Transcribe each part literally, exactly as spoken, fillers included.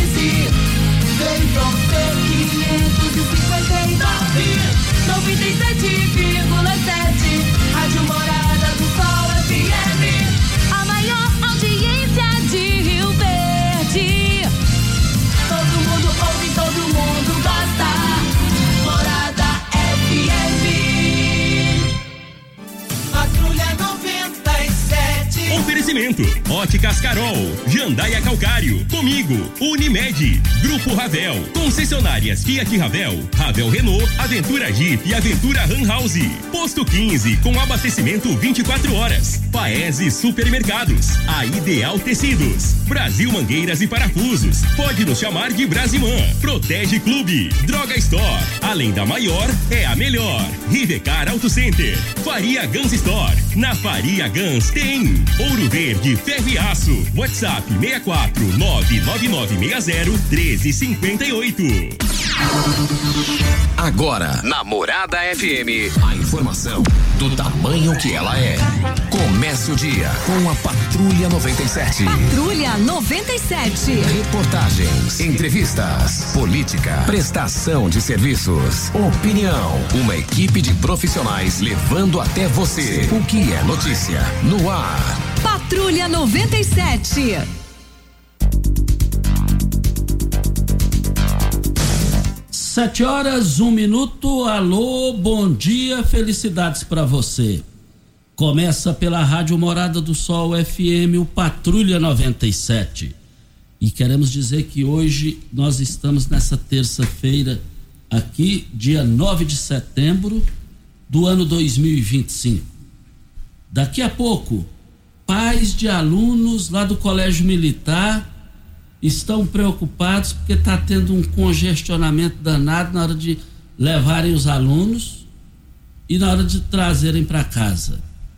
quinze. Vem você quinhentos e cinquenta e nove, noventa e sete vírgula sete. Rádio Morada do Sol F M, a maior audiência de Rio Verde. Todo mundo ouve, todo mundo gosta. Morada F M. Patrulha noventa e sete. Oferecimento: Óticas Carol, Jandaia Calcário, Comigo, Unimed, Grupo Ravel, concessionárias Fiat Ravel, Ravel Renault, Aventura Jeep e Aventura Ram House. Posto quinze, com abastecimento vinte e quatro horas. Paese Supermercados, a Ideal Tecidos, Brasil Mangueiras e Parafusos. Pode nos chamar de Brasimã. Protege Clube, Droga Store, além da maior, é a melhor. Rivecar Auto Center, Faria Guns Store. Na Faria Guns tem Ouro Verde, Ferro e Aço. WhatsApp seis quatro nove nove nove seis zero um três cinco oito. Agora, na Morada F M, a informação do tamanho que ela é. Comece o dia com a Patrulha noventa e sete. Patrulha noventa e sete. Reportagens, entrevistas, política, prestação de serviços, opinião. Uma equipe de profissionais levando até você o que é notícia no ar. Patrulha noventa e sete. Sete horas, um minuto. Alô, bom dia, felicidades para você. Começa pela Rádio Morada do Sol F M, o Patrulha noventa e sete. E queremos dizer que hoje nós estamos nessa terça-feira aqui, dia nove de setembro do ano dois mil e vinte e cinco. Daqui a pouco, pais de alunos lá do Colégio Militar estão preocupados porque está tendo um congestionamento danado na hora de levarem os alunos e na hora de trazerem para casa.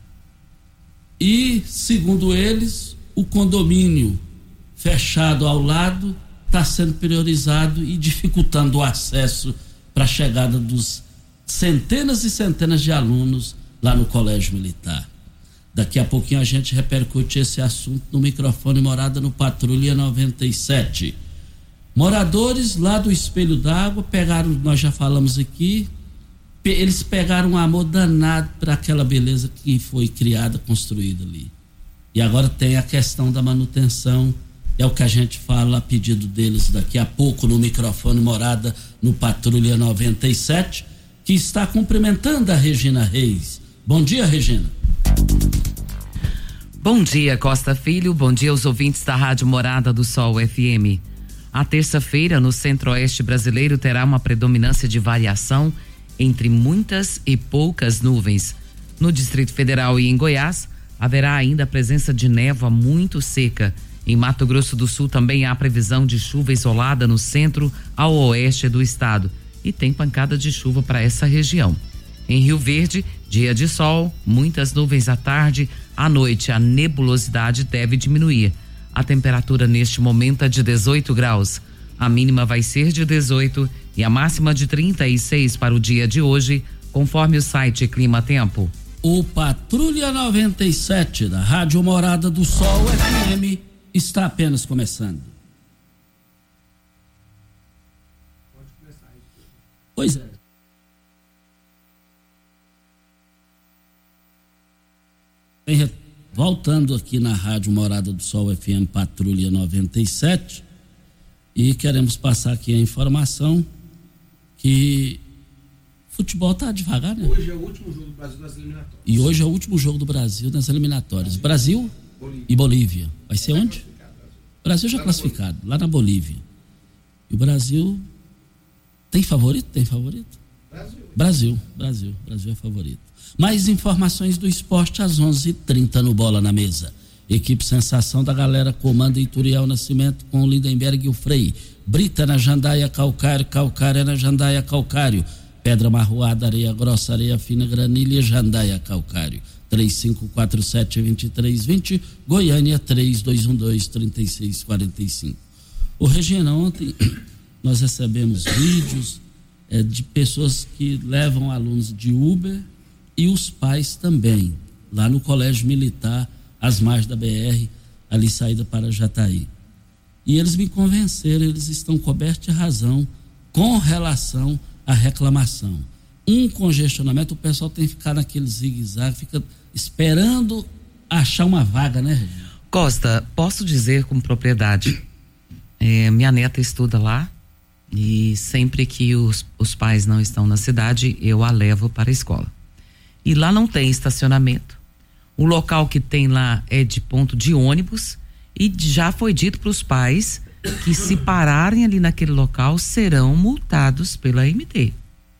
E, segundo eles, o condomínio fechado ao lado está sendo priorizado e dificultando o acesso para a chegada dos centenas e centenas de alunos lá no Colégio Militar. Daqui a pouquinho a gente repercute esse assunto no microfone Morada no Patrulha noventa e sete. Moradores lá do Espelho d'Água pegaram, nós já falamos aqui, eles pegaram um amor danado para aquela beleza que foi criada, construída ali. E agora tem a questão da manutenção, é o que a gente fala a pedido deles daqui a pouco no microfone Morada no Patrulha noventa e sete, que está cumprimentando a Regina Reis. Bom dia, Regina. Bom dia, Costa Filho. Bom dia aos ouvintes da Rádio Morada do Sol F M. A terça-feira, no centro-oeste brasileiro, terá uma predominância de variação entre muitas e poucas nuvens. No Distrito Federal e em Goiás, haverá ainda a presença de névoa muito seca. Em Mato Grosso do Sul também há previsão de chuva isolada no centro ao oeste do estado. E tem pancada de chuva para essa região. Em Rio Verde, dia de sol, muitas nuvens à tarde, à noite a nebulosidade deve diminuir. A temperatura neste momento é de dezoito graus. A mínima vai ser de dezoito e a máxima de trinta e seis para o dia de hoje, conforme o site Clima Tempo. O Patrulha noventa e sete da Rádio Morada do Sol F M está apenas começando. Pode começar aí. Pois é. Voltando aqui na Rádio Morada do Sol F M Patrulha noventa e sete, e queremos passar aqui a informação que futebol tá devagar, né? Hoje é o último jogo do Brasil nas eliminatórias. E hoje é o último jogo do Brasil nas eliminatórias. Brasil, Brasil e Bolívia. Vai ser onde? O Brasil já classificado, lá na Bolívia. E o Brasil tem favorito? Tem favorito? Brasil. Brasil, Brasil, Brasil é favorito. Mais informações do esporte às onze e trinta no Bola na Mesa. Equipe Sensação da Galera comanda Ituriel Nascimento com o Lindenberg e o Frei. Brita na Jandaia Calcário, Calcário na Jandaia Calcário. Pedra Marroada, Areia Grossa, Areia Fina, Granilha, Jandaia Calcário. três cinco quatro sete, dois três dois zero, Goiânia três dois um dois, três seis quatro cinco. Ô Regina, ontem nós recebemos vídeos é, de pessoas que levam alunos de Uber e os pais também, lá no Colégio Militar, às margens da B R, ali saída para Jataí. E eles me convenceram, eles estão cobertos de razão com relação à reclamação. Um congestionamento, o pessoal tem que ficar naquele zigue-zague, fica esperando achar uma vaga, né, Regina? Costa, posso dizer com propriedade, é, minha neta estuda lá e sempre que os, os pais não estão na cidade, eu a levo para a escola. E lá não tem estacionamento. O local que tem lá é de ponto de ônibus e já foi dito para os pais que se pararem ali naquele local serão multados pela M T.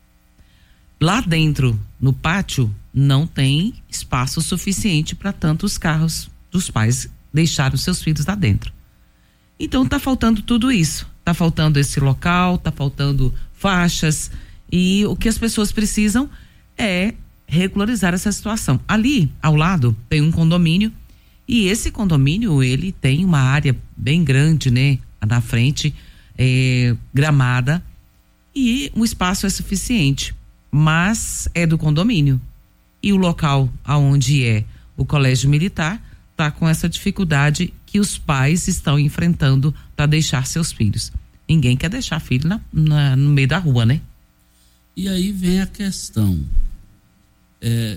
Lá dentro, no pátio, não tem espaço suficiente para tantos carros dos pais deixarem os seus filhos lá dentro. Então tá faltando tudo isso. Tá faltando esse local, tá faltando faixas e o que as pessoas precisam é regularizar essa situação. Ali, ao lado, tem um condomínio e esse condomínio, ele tem uma área bem grande, né? Na frente, é, gramada e o espaço é suficiente, mas é do condomínio. E o local aonde é o colégio militar tá com essa dificuldade que os pais estão enfrentando para deixar seus filhos. Ninguém quer deixar filho na, na, no meio da rua, né? E aí vem a questão. É,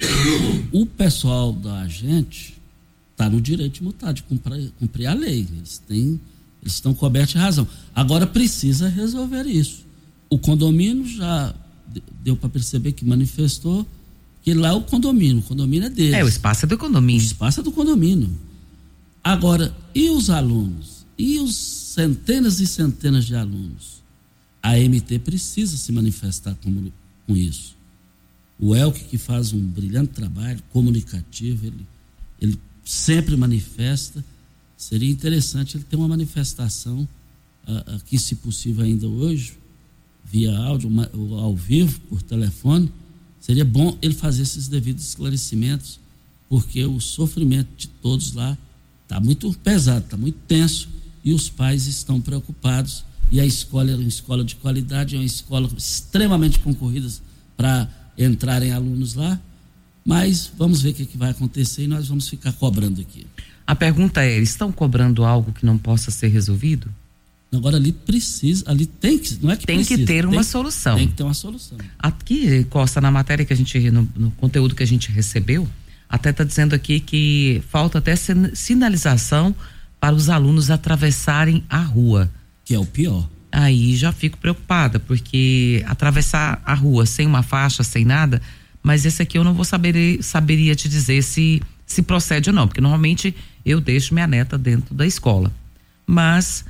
o pessoal da gente está no direito de multar, de cumprir, cumprir a lei. Eles têm, eles estão cobertos de razão. Agora precisa resolver isso. O condomínio já deu para perceber que manifestou que lá é o condomínio, o condomínio é deles. É, o espaço é do condomínio. O espaço é do condomínio. Agora, e os alunos? E os centenas e centenas de alunos? A M T precisa se manifestar com, com isso. O Elke, que faz um brilhante trabalho comunicativo, ele, ele sempre manifesta. Seria interessante ele ter uma manifestação uh, aqui, se possível ainda hoje, via áudio, uma, ao vivo, por telefone. Seria bom ele fazer esses devidos esclarecimentos, porque o sofrimento de todos lá está muito pesado, está muito tenso, e os pais estão preocupados. E a escola é uma escola de qualidade, é uma escola extremamente concorrida para entrarem alunos lá, mas vamos ver o que, que vai acontecer e nós vamos ficar cobrando aqui. A pergunta é, eles estão cobrando algo que não possa ser resolvido? Agora ali precisa, ali tem que, não é que tem precisa, que ter uma tem, solução. Tem que ter uma solução. Aqui, Costa, na matéria que a gente, no, no conteúdo que a gente recebeu, até está dizendo aqui que falta até sinalização para os alunos atravessarem a rua. Que é o pior. Aí já fico preocupada, porque atravessar a rua sem uma faixa, sem nada, mas esse aqui eu não vou saber, saberia te dizer se, se procede ou não, porque normalmente eu deixo minha neta dentro da escola. Mas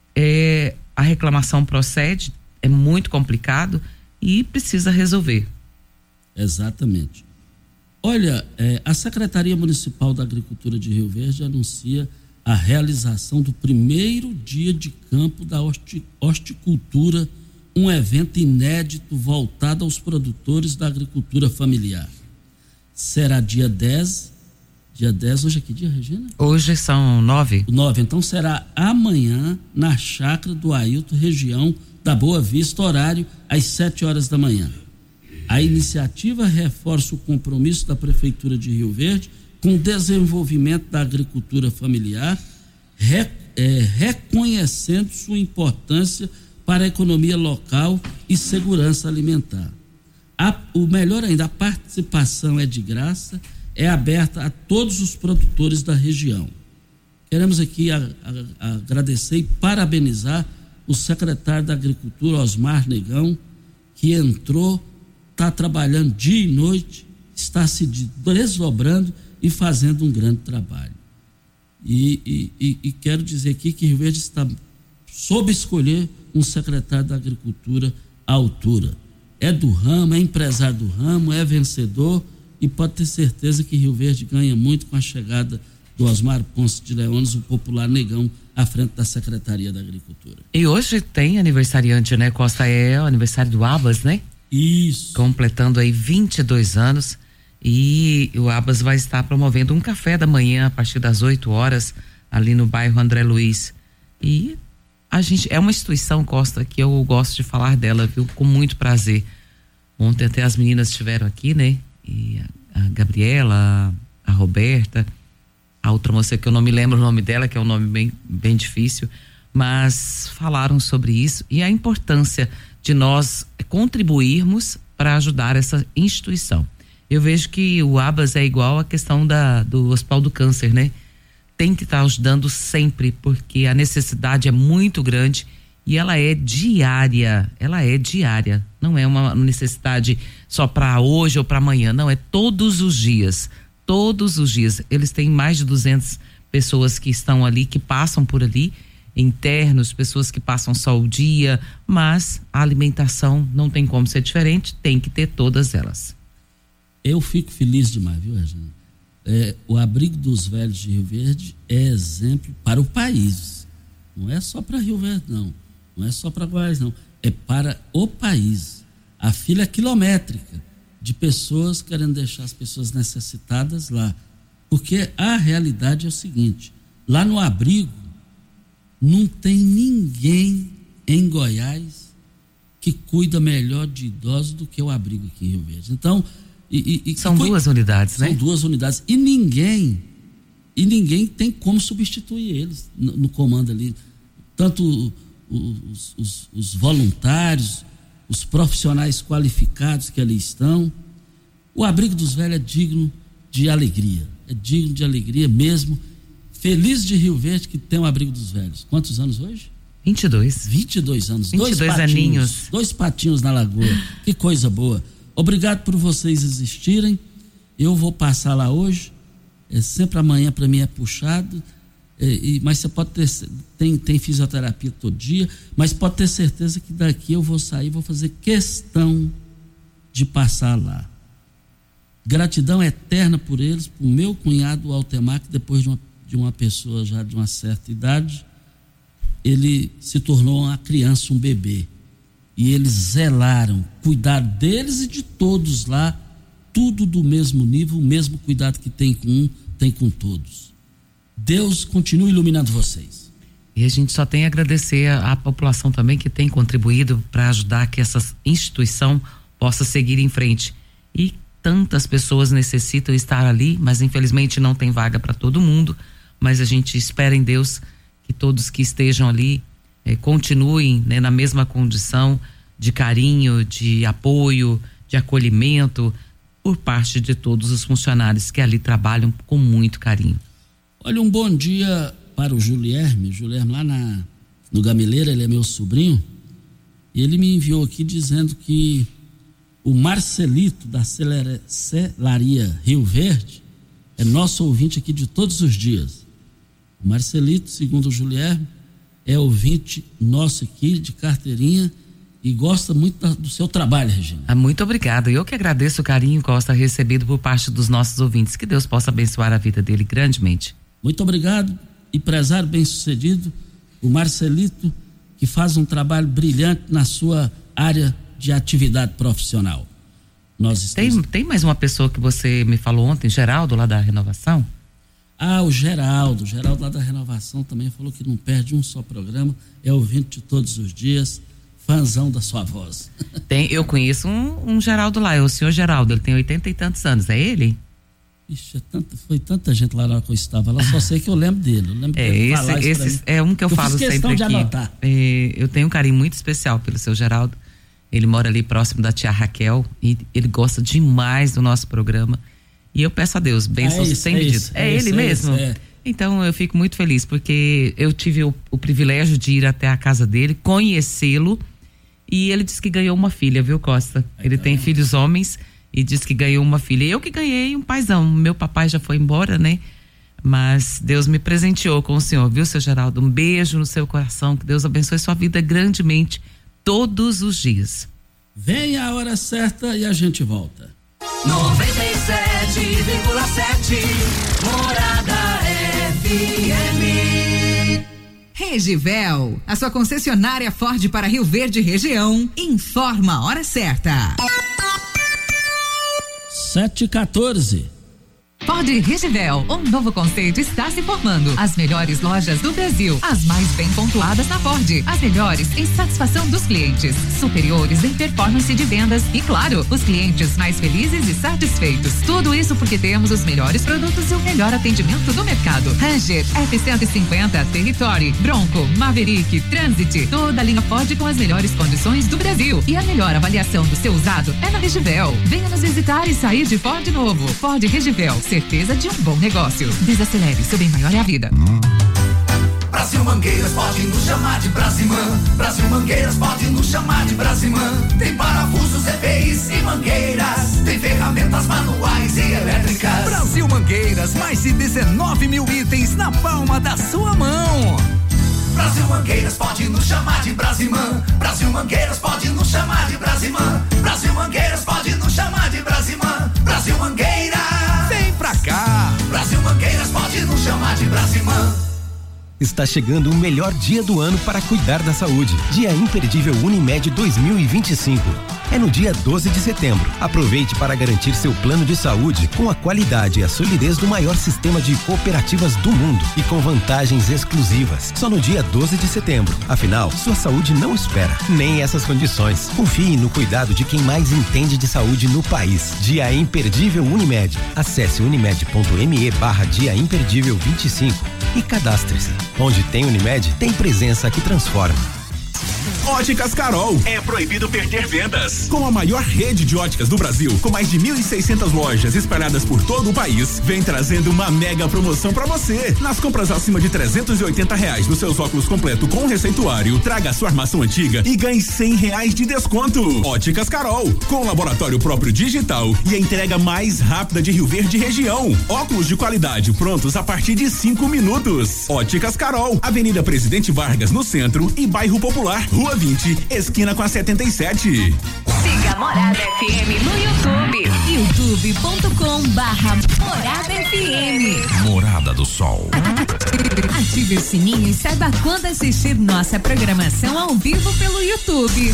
é, a reclamação procede, é muito complicado e precisa resolver. Exatamente. Olha, é, a Secretaria Municipal da Agricultura de Rio Verde anuncia a realização do primeiro dia de campo da horti, horticultura, um evento inédito voltado aos produtores da agricultura familiar. Será dia dez, dia dez, hoje é que dia, Regina? Hoje são nove. nove, então será amanhã na chácara do Ailton, região da Boa Vista, horário às sete horas da manhã. A iniciativa reforça o compromisso da Prefeitura de Rio Verde com o desenvolvimento da agricultura familiar, re, é, reconhecendo sua importância para a economia local e segurança alimentar. A, o melhor ainda, a participação é de graça, é aberta a todos os produtores da região. Queremos aqui a, a, a agradecer e parabenizar o secretário da Agricultura, Osmar Negão, que entrou, está trabalhando dia e noite, está se desdobrando e fazendo um grande trabalho. E, e, e, e quero dizer aqui que Rio Verde está soube escolher um secretário da Agricultura à altura. É do ramo, é empresário do ramo, é vencedor e pode ter certeza que Rio Verde ganha muito com a chegada do Osmar Ponce de Leones, o popular Negão, à frente da Secretaria da Agricultura. E hoje tem aniversariante, né, Costa? É o aniversário do Abas, né? Isso. Completando aí vinte e dois anos. E o Abas vai estar promovendo um café da manhã a partir das oito horas ali no bairro André Luiz. E a gente é uma instituição, Costa, que eu gosto de falar dela, viu, com muito prazer. Ontem até as meninas estiveram aqui, né? E a, a Gabriela, a Roberta, a outra moça que eu não me lembro o nome dela, que é um nome bem, bem difícil, mas falaram sobre isso e a importância de nós contribuirmos para ajudar essa instituição. Eu vejo que o Abas é igual à questão da, do Hospital do Câncer, né? Tem que estar ajudando sempre, porque a necessidade é muito grande e ela é diária, ela é diária, não é uma necessidade só para hoje ou para amanhã, não, é todos os dias, todos os dias. Eles têm mais de duzentas pessoas que estão ali, que passam por ali, internos, pessoas que passam só o dia, mas a alimentação não tem como ser diferente, tem que ter todas elas. Eu fico feliz demais, viu, Regina? É, o Abrigo dos Velhos de Rio Verde é exemplo para o país. Não é só para Rio Verde, não. Não é só para Goiás, não. É para o país. A fila é quilométrica de pessoas querendo deixar as pessoas necessitadas lá. Porque a realidade é o seguinte: lá no abrigo não tem ninguém em Goiás que cuida melhor de idosos do que o abrigo aqui em Rio Verde. Então, E, e, são foi, duas unidades, são né? São duas unidades. E ninguém, e ninguém tem como substituir eles no, no comando ali. Tanto os, os, os voluntários, os profissionais qualificados que ali estão. O Abrigo dos Velhos é digno de alegria. É digno de alegria mesmo. Feliz de Rio Verde que tem o Abrigo dos Velhos. Quantos anos hoje? vinte e dois. vinte e dois anos. vinte e dois dois patinhos, aninhos. Dois patinhos na lagoa. Que coisa boa. Obrigado por vocês existirem. Eu vou passar lá hoje. É, sempre amanhã para mim é puxado. É, e, mas você pode ter. Tem, tem fisioterapia todo dia. Mas pode ter certeza que daqui eu vou sair, vou fazer questão de passar lá. Gratidão eterna por eles, por meu cunhado Altemar, que depois de uma, de uma pessoa já de uma certa idade, ele se tornou uma criança, um bebê. E eles zelaram, cuidaram deles e de todos lá, tudo do mesmo nível, o mesmo cuidado que tem com um, tem com todos. Deus continue iluminando vocês. E a gente só tem a agradecer à população também que tem contribuído para ajudar que essa instituição possa seguir em frente. E tantas pessoas necessitam estar ali, mas infelizmente não tem vaga para todo mundo, mas a gente espera em Deus que todos que estejam ali Eh, continuem, né, na mesma condição de carinho, de apoio, de acolhimento por parte de todos os funcionários que ali trabalham com muito carinho. Olha, um bom dia para o Julierme, o Julierme lá na, no Gameleira, ele é meu sobrinho, e ele me enviou aqui dizendo que o Marcelito da Celera, Celaria Rio Verde é nosso ouvinte aqui de todos os dias. O Marcelito, segundo o Julierme, é ouvinte nosso aqui de carteirinha e gosta muito da, do seu trabalho, Regina. Ah, muito obrigada. Eu que agradeço o carinho que está recebido por parte dos nossos ouvintes. Que Deus possa abençoar a vida dele grandemente. Muito obrigado, empresário bem-sucedido, o Marcelito, que faz um trabalho brilhante na sua área de atividade profissional. Nós estamos... tem, tem mais uma pessoa que você me falou ontem, Geraldo, lá da Renovação? Ah, o Geraldo, o Geraldo lá da Renovação também falou que não perde um só programa, é ouvinte de todos os dias, fãzão da sua voz. Tem, eu conheço um, um Geraldo lá, é o senhor Geraldo, ele tem oitenta e tantos anos, é ele? Ixi, é tanta, foi tanta gente lá na hora que eu estava lá, só sei que eu lembro dele. Eu lembro é, dele esse, falar isso esse é um que eu, eu falo sempre aqui. É, eu tenho um carinho muito especial pelo seu Geraldo, ele mora ali próximo da tia Raquel e ele gosta demais do nosso programa. E eu peço a Deus, bênçãos é sem medida. É, é, é ele é mesmo? Esse, é. Então eu fico muito feliz, porque eu tive o, o privilégio de ir até a casa dele, conhecê-lo, e ele disse que ganhou uma filha, viu, Costa? Ele é, tem é. filhos homens e disse que ganhou uma filha. Eu que ganhei um paizão. Meu papai já foi embora, né? Mas Deus me presenteou com o senhor, viu, seu Geraldo? Um beijo no seu coração, que Deus abençoe sua vida grandemente todos os dias. Vem a hora certa e a gente volta. noventa e sete vírgula sete Morada F M. Regivel, a sua concessionária Ford para Rio Verde região, informa a hora certa. sete e quatorze. Ford Regivel, um novo conceito está se formando. As melhores lojas do Brasil, as mais bem pontuadas na Ford, as melhores em satisfação dos clientes, superiores em performance de vendas e, claro, os clientes mais felizes e satisfeitos. Tudo isso porque temos os melhores produtos e o melhor atendimento do mercado. Ranger, F cento e cinquenta, Territory, Bronco, Maverick, Transit, toda a linha Ford com as melhores condições do Brasil. E a melhor avaliação do seu usado é na Regivel. Venha nos visitar e sair de Ford novo. Ford Regivel, certeza de um bom negócio. Desacelere, seu bem maior é a vida. Brasil Mangueiras pode nos chamar de Brasimã. Brasil Mangueiras pode nos chamar de Brasimã. Tem parafusos, E P Is e mangueiras. Tem ferramentas manuais e elétricas. Brasil Mangueiras, mais de dezenove mil itens na palma da sua mão. Brasil Mangueiras pode nos chamar de Brasimã. Brasil Mangueiras pode nos chamar de Brasimã. Brasil Mangueiras pode nos chamar de Brasimã. Brasil Mangueiras, vem pra cá. Brasil Mangueiras pode nos chamar de Brasimã. Está chegando o melhor dia do ano para cuidar da saúde. Dia Imperdível Unimed dois mil e vinte e cinco. É no dia doze de setembro. Aproveite para garantir seu plano de saúde com a qualidade e a solidez do maior sistema de cooperativas do mundo e com vantagens exclusivas. Só no dia doze de setembro. Afinal, sua saúde não espera, nem essas condições. Confie no cuidado de quem mais entende de saúde no país. Dia Imperdível Unimed. Acesse unimed.me barra Dia Imperdível vinte e cinco e cadastre-se. Onde tem Unimed, tem presença que transforma. Óticas Carol. É proibido perder vendas. Com a maior rede de óticas do Brasil, com mais de mil e seiscentas lojas espalhadas por todo o país, vem trazendo uma mega promoção pra você. Nas compras acima de trezentos e oitenta reais nos seus óculos completo com receituário, traga a sua armação antiga e ganhe cem reais de desconto. Óticas Carol, com laboratório próprio digital e a entrega mais rápida de Rio Verde região. Óculos de qualidade prontos a partir de cinco minutos. Óticas Carol, Avenida Presidente Vargas no centro e Bairro Popular, Rua vinte, esquina com a setenta e sete. Siga Morada F M no YouTube. youtube ponto com barra Morada F M. Morada do Sol. Ative o sininho e saiba quando assistir nossa programação ao vivo pelo YouTube.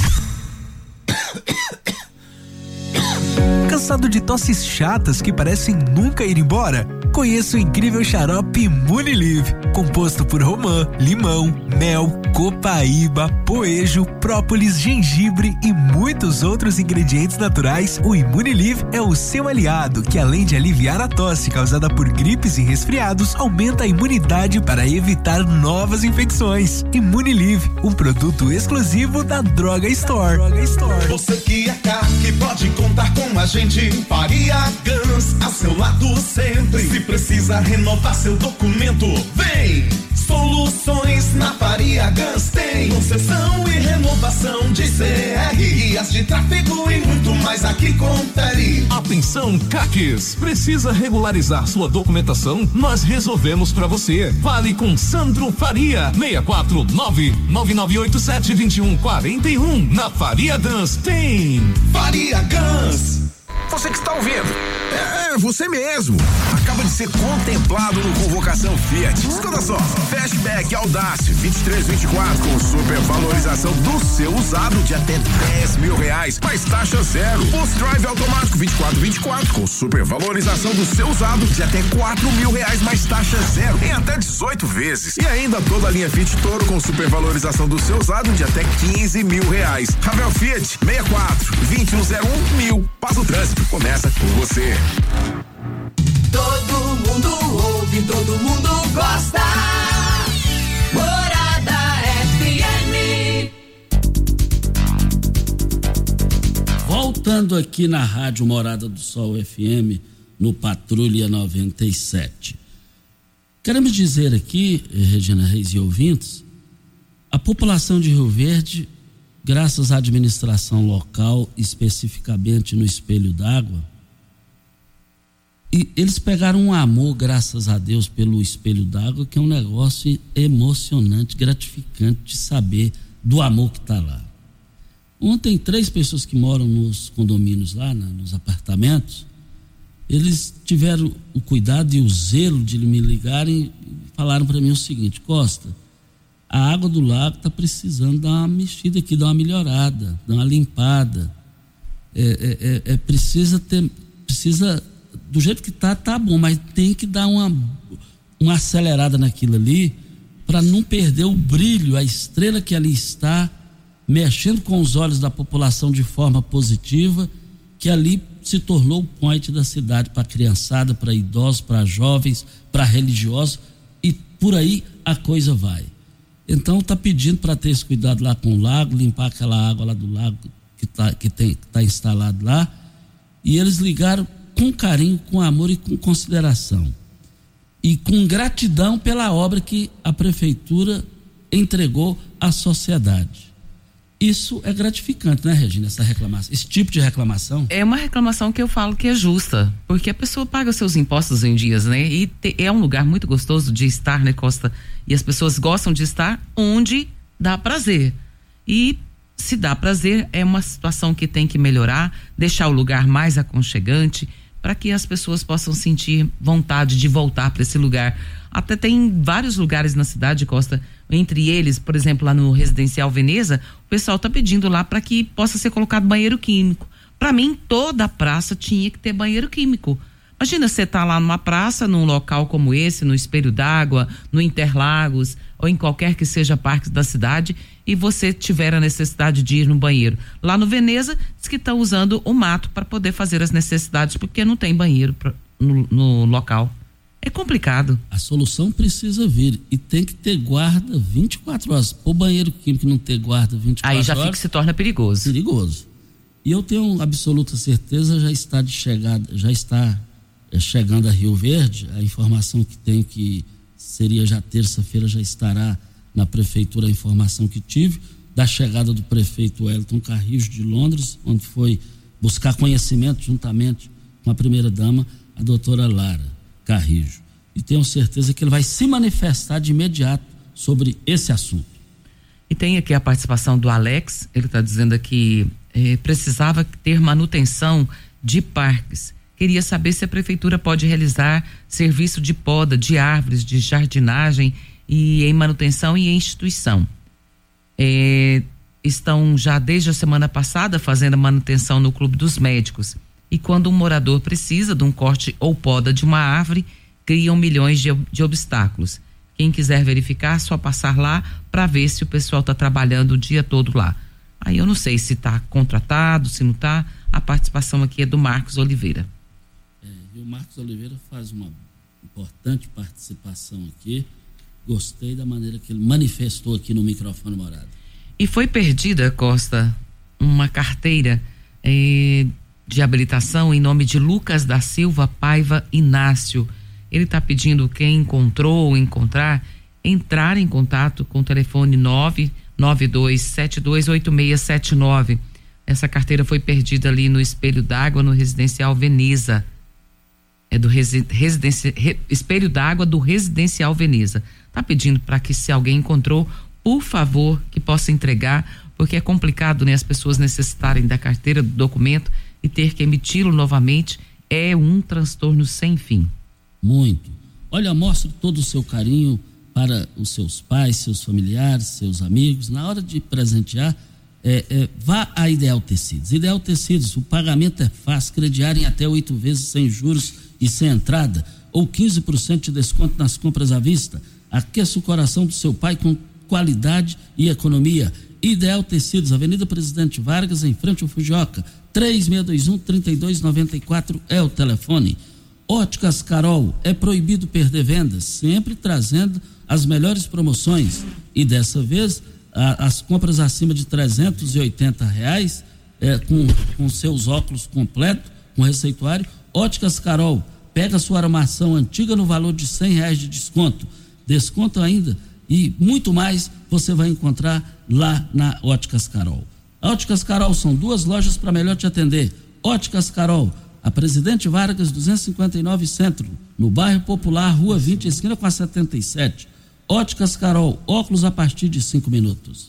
Cansado de tosses chatas que parecem nunca ir embora? Conheça o incrível xarope Imunilive, composto por romã, limão, mel, copaíba, poejo, própolis, gengibre e muitos outros ingredientes naturais. O Imunilive é o seu aliado, que além de aliviar a tosse causada por gripes e resfriados, aumenta a imunidade para evitar novas infecções. Imunilive, um produto exclusivo da Droga Store. Droga Store. Você que é CAC pode contar com a gente. Faria Guns, ao seu lado sempre. Se precisa renovar seu documento, vem! Soluções na Faria Guns tem concessão e renovação de C R, guias de tráfego e muito mais. Aqui confere. Atenção, CACs, precisa regularizar sua documentação? Nós resolvemos pra você. Fale com Sandro Faria, seis quatro nove, nove nove oito sete, dois um quatro um. Na Faria Guns tem Faria Guns. Você que está ouvindo, é você mesmo. Acaba de ser contemplado no Convocação Fiat. Escuta só, Fastback Audace vinte e três, vinte e quatro com supervalorização do seu usado de até dez mil reais, mais taxa zero. Post Drive automático vinte e quatro, vinte e quatro com supervalorização do seu usado de até quatro mil reais, mais taxa zero em até dezoito vezes. E ainda toda a linha Fiat Toro com supervalorização do seu usado de até quinze mil reais. Ravel Fiat seis quatro, dois um zero um mil. Passa o trânsito, começa com você. Todo mundo ouve, todo mundo gosta. Morada F M. Voltando aqui na Rádio Morada do Sol F M, no Patrulha noventa e sete. Queremos dizer aqui, Regina Reis e ouvintes, a população de Rio Verde, graças à administração local, especificamente no Espelho d'Água, e eles pegaram um amor, graças a Deus, pelo Espelho d'Água, que é um negócio emocionante, gratificante de saber do amor que está lá. Ontem, três pessoas que moram nos condomínios lá, na, nos apartamentos, eles tiveram o cuidado e o zelo de me ligarem e falaram para mim o seguinte: Costa, a água do lago está precisando dar uma mexida aqui, dar uma melhorada, dar uma limpada. É, é, é, é precisa ter, precisa do jeito que tá, tá bom, mas tem que dar uma, uma acelerada naquilo ali para não perder o brilho, a estrela que ali está, mexendo com os olhos da população de forma positiva, que ali se tornou o point da cidade para criançada, para idosos, para jovens, para religiosos, e por aí a coisa vai. Então tá pedindo para ter esse cuidado lá com o lago, limpar aquela água lá do lago que tá, que tem, que tá instalado lá, e eles ligaram com carinho, com amor e com consideração e com gratidão pela obra que a prefeitura entregou à sociedade. Isso é gratificante, né, Regina, essa reclamação, esse tipo de reclamação? É uma reclamação que eu falo que é justa, porque a pessoa paga seus impostos em dias, né? E te, é um lugar muito gostoso de estar, né, Costa? E as pessoas gostam de estar onde dá prazer. E se dá prazer, é uma situação que tem que melhorar, deixar o lugar mais aconchegante, para que as pessoas possam sentir vontade de voltar para esse lugar. Até tem vários lugares na cidade, Costa, entre eles, por exemplo, lá no Residencial Veneza, o pessoal está pedindo lá para que possa ser colocado banheiro químico. Para mim, toda a praça tinha que ter banheiro químico. Imagina você tá lá numa praça, num local como esse, no Espelho d'Água, no Interlagos, ou em qualquer que seja parque da cidade, e você tiver a necessidade de ir no banheiro. Lá no Veneza, diz que estão usando o mato para poder fazer as necessidades, porque não tem banheiro pra, no, no local. É complicado. A solução precisa vir e tem que ter guarda vinte e quatro horas. O banheiro químico não ter guarda vinte e quatro horas. Aí já fica, se torna perigoso. Perigoso. E eu tenho absoluta certeza, já está de chegada, já está é, chegando a Rio Verde, a informação que tem que seria já terça-feira, já estará na prefeitura a informação que tive, da chegada do prefeito Wellington Carrijo de Londres, onde foi buscar conhecimento juntamente com a primeira-dama, a doutora Lara Carrijo. E tenho certeza que ele vai se manifestar de imediato sobre esse assunto. E tem aqui a participação do Alex, ele está dizendo aqui, eh, precisava ter manutenção de parques. Queria saber se a prefeitura pode realizar serviço de poda de árvores, de jardinagem e em manutenção e em instituição. É, estão já desde a semana passada fazendo a manutenção no Clube dos Médicos. E quando um morador precisa de um corte ou poda de uma árvore, criam milhões de, de obstáculos. Quem quiser verificar, só passar lá para ver se o pessoal está trabalhando o dia todo lá. Aí eu não sei se está contratado, se não está. A participação aqui é do Marcos Oliveira. É, e o Marcos Oliveira faz uma importante participação aqui. Gostei da maneira que ele manifestou aqui no microfone Morada. E foi perdida, Costa, uma carteira eh, de habilitação em nome de Lucas da Silva Paiva Inácio. Ele está pedindo quem encontrou ou encontrar, entrar em contato com o telefone nove nove dois sete dois oito seis sete nove. Essa carteira foi perdida ali no Espelho d'Água, no Residencial Veneza. É do resi, residenci, re, Espelho d'Água do Residencial Veneza. Tá pedindo para que, se alguém encontrou, por favor, que possa entregar, porque é complicado, né? As pessoas necessitarem da carteira, do documento e ter que emiti-lo novamente é um transtorno sem fim. Muito. Olha, mostre todo o seu carinho para os seus pais, seus familiares, seus amigos. Na hora de presentear, é, é, vá a Ideal Tecidos. Ideal Tecidos, o pagamento é fácil, crediário em até oito vezes sem juros e sem entrada, ou quinze por cento de desconto nas compras à vista. Aqueça o coração do seu pai com qualidade e economia. Ideal Tecidos, Avenida Presidente Vargas, em frente ao Fujioka. três seis dois um, três dois nove quatro é o telefone. Óticas Carol, é proibido perder vendas, sempre trazendo as melhores promoções. E dessa vez, a, as compras acima de trezentos e oitenta reais, é, com, com seus óculos completos, com receituário. Óticas Carol, pega a sua armação antiga no valor de cem reais de desconto. Desconto ainda e muito mais você vai encontrar lá na Óticas Carol. Óticas Carol são duas lojas para melhor te atender. Óticas Carol, a Presidente Vargas duzentos e cinquenta e nove Centro, no bairro Popular, Rua vinte, esquina com a setenta e sete. Óticas Carol, óculos a partir de cinco minutos.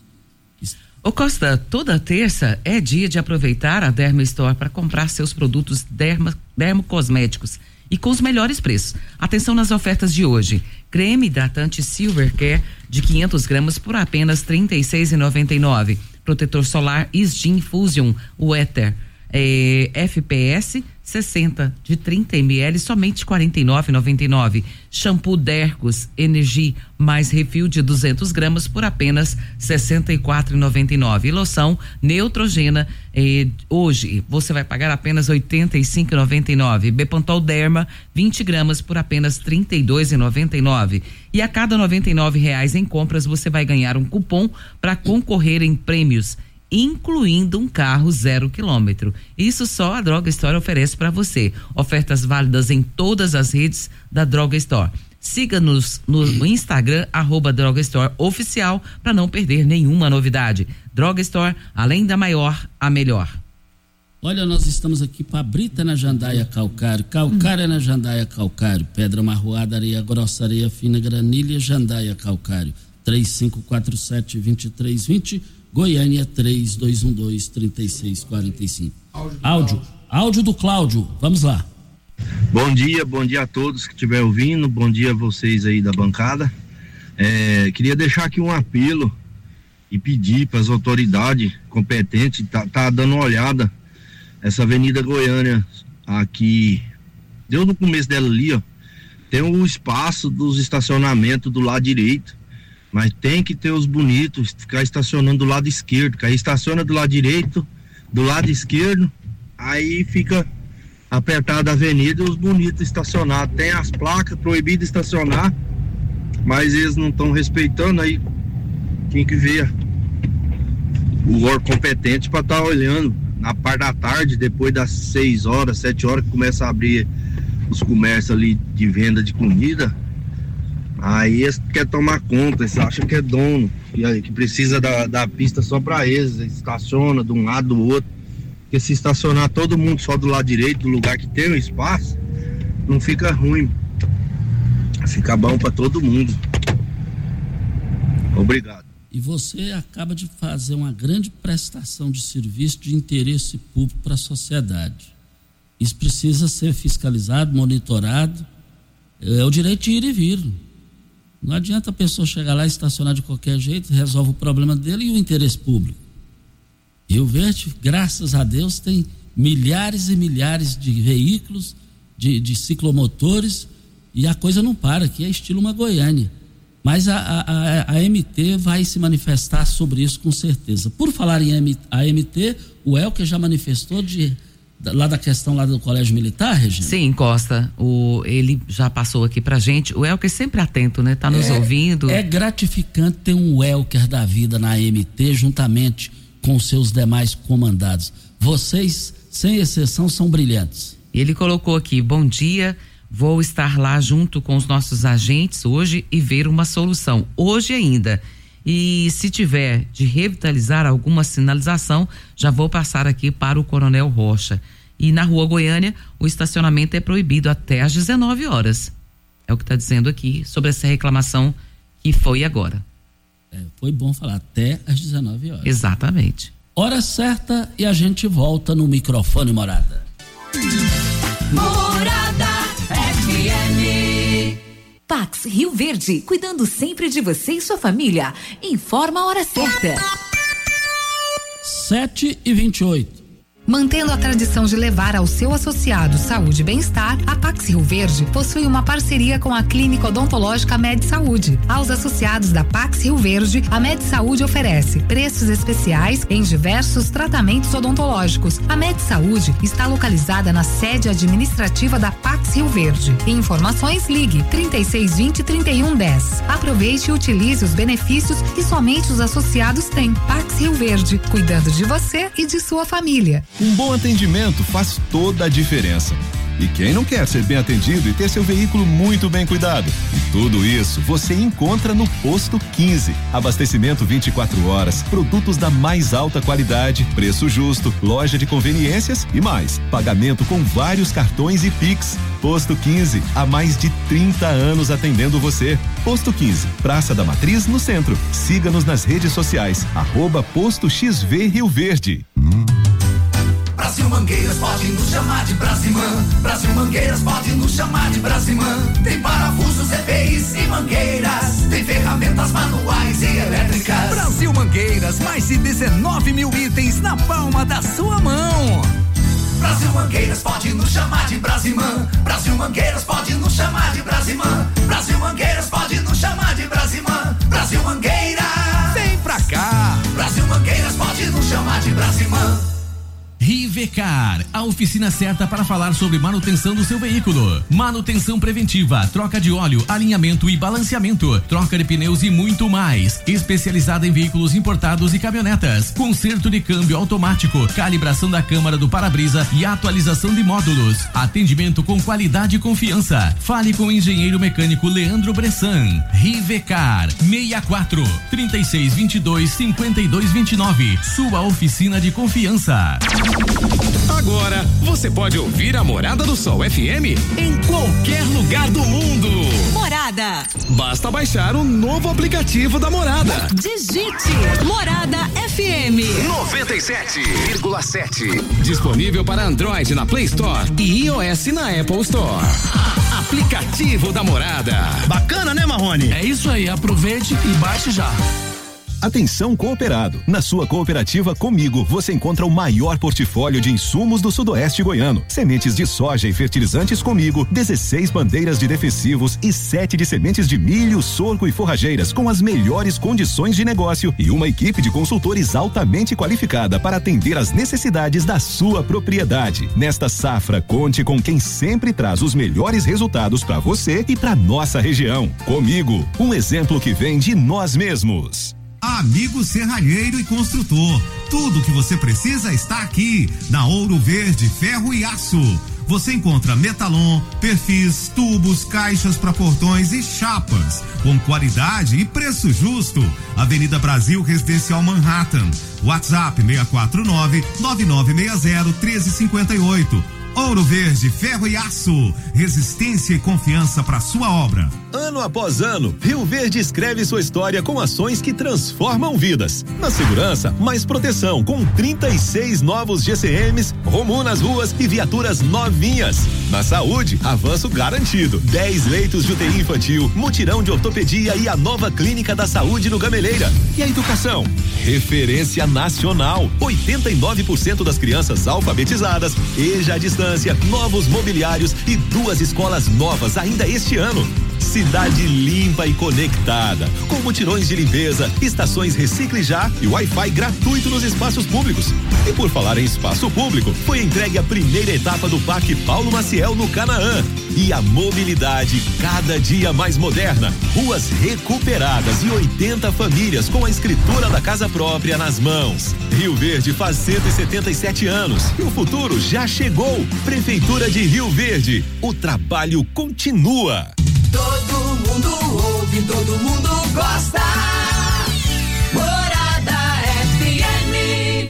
Ô Costa, toda terça é dia de aproveitar a Derma Store para comprar seus produtos derma, dermocosméticos e com os melhores preços. Atenção nas ofertas de hoje. Creme hidratante Silver Care de quinhentos gramas por apenas trinta e seis reais e noventa e nove. Protetor solar Isgin Fusion, o Ether, é, F P S sessenta de trinta mililitros, somente quarenta e nove reais e noventa e nove centavos. Shampoo Dercos Energy mais refil de duzentos gramas por apenas sessenta e quatro reais e noventa e nove centavos. E loção Neutrogena, eh, hoje você vai pagar apenas oitenta e cinco reais e noventa e nove centavos. Bepantol Derma vinte gramas por apenas trinta e dois reais e noventa e nove centavos. E a cada noventa e nove reais em compras você vai ganhar um cupom para concorrer em prêmios, incluindo um carro zero quilômetro. Isso só a Droga Store oferece para você. Ofertas válidas em todas as redes da Droga Store. Siga-nos no Instagram, arroba Droga Store Oficial, para não perder nenhuma novidade. Droga Store, além da maior, a melhor. Olha, nós estamos aqui para Brita na Jandaia Calcário, Calcário hum. na Jandaia Calcário, Pedra Marroada, Areia Grossa, Areia Fina, Granilha, Jandaia Calcário, três cinco quatro sete, dois três dois zero, Goiânia três dois um dois, três seis quatro cinco. Áudio, áudio do Cláudio, vamos lá. Bom dia, bom dia a todos que estiver ouvindo, bom dia a vocês aí da bancada. É, queria deixar aqui um apelo e pedir para as autoridades competentes, tá, tá dando uma olhada, essa Avenida Goiânia aqui, deu no começo dela ali, ó, tem o espaço dos estacionamentos do lado direito, mas tem que ter os bonitos, ficar estacionando do lado esquerdo, que aí estaciona do lado direito, do lado esquerdo, aí fica apertada a avenida e os bonitos estacionados. Tem as placas, proibido estacionar, mas eles não estão respeitando, aí tem que ver o órgão competente para estar tá olhando na parte da tarde, depois das seis horas, sete horas que começa a abrir os comércios ali de venda de comida. Aí eles querem tomar conta, eles acham que é dono, e aí, que precisa da, da pista só para eles, eles estaciona de um lado do outro, porque se estacionar todo mundo só do lado direito, do lugar que tem o espaço, não fica ruim, fica bom para todo mundo. Obrigado. E você acaba de fazer uma grande prestação de serviço de interesse público para a sociedade. Isso precisa ser fiscalizado, monitorado, é o direito de ir e vir. Não adianta a pessoa chegar lá e estacionar de qualquer jeito, resolve o problema dele e o interesse público. Rio Verde, graças a Deus, tem milhares e milhares de veículos, de, de ciclomotores, e a coisa não para, aqui é estilo uma Goiânia. Mas a, a, a M T vai se manifestar sobre isso com certeza. Por falar em M, a M T, o Elker já manifestou de, lá da questão lá do Colégio Militar, Regina? Sim, Costa, o, ele já passou aqui pra gente, o Elker sempre atento, né? Tá nos é, ouvindo. É gratificante ter um Elker da vida na M T, juntamente com os seus demais comandados. Vocês, sem exceção, são brilhantes. Ele colocou aqui, bom dia, vou estar lá junto com os nossos agentes hoje e ver uma solução, hoje ainda. E se tiver de revitalizar alguma sinalização, já vou passar aqui para o Coronel Rocha. E na Rua Goiânia, o estacionamento é proibido até às dezenove horas. É o que está dizendo aqui sobre essa reclamação que foi agora. É, foi bom falar, até às dezenove horas. Exatamente. Hora certa e a gente volta no microfone Morada. Morada F M. Pax Rio Verde, cuidando sempre de você e sua família. Informa a hora certa. sete e vinte e oito. Mantendo a tradição de levar ao seu associado saúde e bem-estar, a Pax Rio Verde possui uma parceria com a Clínica Odontológica Med Saúde. Aos associados da Pax Rio Verde, a Med Saúde oferece preços especiais em diversos tratamentos odontológicos. A Med Saúde está localizada na sede administrativa da Pax Rio Verde. Informações, ligue trinta e seis vinte, trinta e um dez. Aproveite e utilize os benefícios que somente os associados têm. Pax Rio Verde, cuidando de você e de sua família. Um bom atendimento faz toda a diferença. E quem não quer ser bem atendido e ter seu veículo muito bem cuidado? E tudo isso você encontra no Posto quinze. Abastecimento vinte e quatro horas, produtos da mais alta qualidade, preço justo, loja de conveniências e mais. Pagamento com vários cartões e Pix. Posto quinze, há mais de trinta anos atendendo você. Posto quinze, Praça da Matriz, no centro. Siga-nos nas redes sociais, arroba Posto X V Rio Verde. Hum. Brasil Mangueiras pode nos chamar de Brasimã. Brasil Mangueiras pode nos chamar de Brasimã. Tem parafusos, E P Is e mangueiras. Tem ferramentas manuais e elétricas. Brasil Mangueiras, mais de dezenove mil itens na palma da sua mão. Brasil Mangueiras pode nos chamar de Brasimã. Brasil Mangueiras pode nos chamar de Brasimã. Brasil Mangueiras pode nos chamar de Brasimã. Brasil Mangueiras, vem pra cá. Brasil Mangueiras pode nos chamar de Brasimã. Rivecar, a oficina certa para falar sobre manutenção do seu veículo. Manutenção preventiva, troca de óleo, alinhamento e balanceamento, troca de pneus e muito mais. Especializada em veículos importados e caminhonetas. Conserto de câmbio automático, calibração da câmara do para-brisa e atualização de módulos. Atendimento com qualidade e confiança. Fale com o engenheiro mecânico Leandro Bressan. Rivecar, seis quatro, trinta e seis, vinte e dois, cinquenta e dois, vinte e nove. Sua oficina de confiança. Agora você pode ouvir a Morada do Sol F M em qualquer lugar do mundo. Morada. Basta baixar o novo aplicativo da Morada. Digite Morada F M noventa e sete vírgula sete. Disponível para Android na Play Store e iOS na Apple Store. Aplicativo da Morada. Bacana, né, Marrone? É isso aí, aproveite e baixe já. Atenção cooperado, na sua cooperativa Comigo você encontra o maior portfólio de insumos do sudoeste goiano. Sementes de soja e fertilizantes Comigo, dezesseis bandeiras de defensivos e sete de sementes de milho, sorgo e forrageiras com as melhores condições de negócio e uma equipe de consultores altamente qualificada para atender às necessidades da sua propriedade. Nesta safra, conte com quem sempre traz os melhores resultados para você e para nossa região. Comigo, um exemplo que vem de nós mesmos. Amigo serralheiro e construtor, tudo que você precisa está aqui, na Ouro Verde Ferro e Aço. Você encontra metalon, perfis, tubos, caixas para portões e chapas, com qualidade e preço justo. Avenida Brasil Residencial Manhattan. WhatsApp seis quatro nove, nove nove seis zero, um três cinco oito. Ouro Verde, Ferro e Aço, resistência e confiança para sua obra. Ano após ano, Rio Verde escreve sua história com ações que transformam vidas. Na segurança, mais proteção, com trinta e seis novos G C Ms, Romu nas ruas e viaturas novinhas. Na saúde, avanço garantido. dez leitos de U T I infantil, mutirão de ortopedia e a nova clínica da saúde no Gameleira. E a educação? Referência nacional. oitenta e nove por cento das crianças alfabetizadas, EJA à distância, novos mobiliários e duas escolas novas ainda este ano. Cidade limpa e conectada, com mutirões de limpeza, estações Recicle Já e Wi-Fi gratuito nos espaços públicos. E por falar em espaço público, foi entregue a primeira etapa do Parque Paulo Maciel no Canaã. E a mobilidade cada dia mais moderna, ruas recuperadas e oitenta famílias com a escritura da casa própria nas mãos. Rio Verde faz cento e setenta e sete anos e o futuro já chegou. Prefeitura de Rio Verde, o trabalho continua. Todo mundo ouve, todo mundo gosta. Morada F M.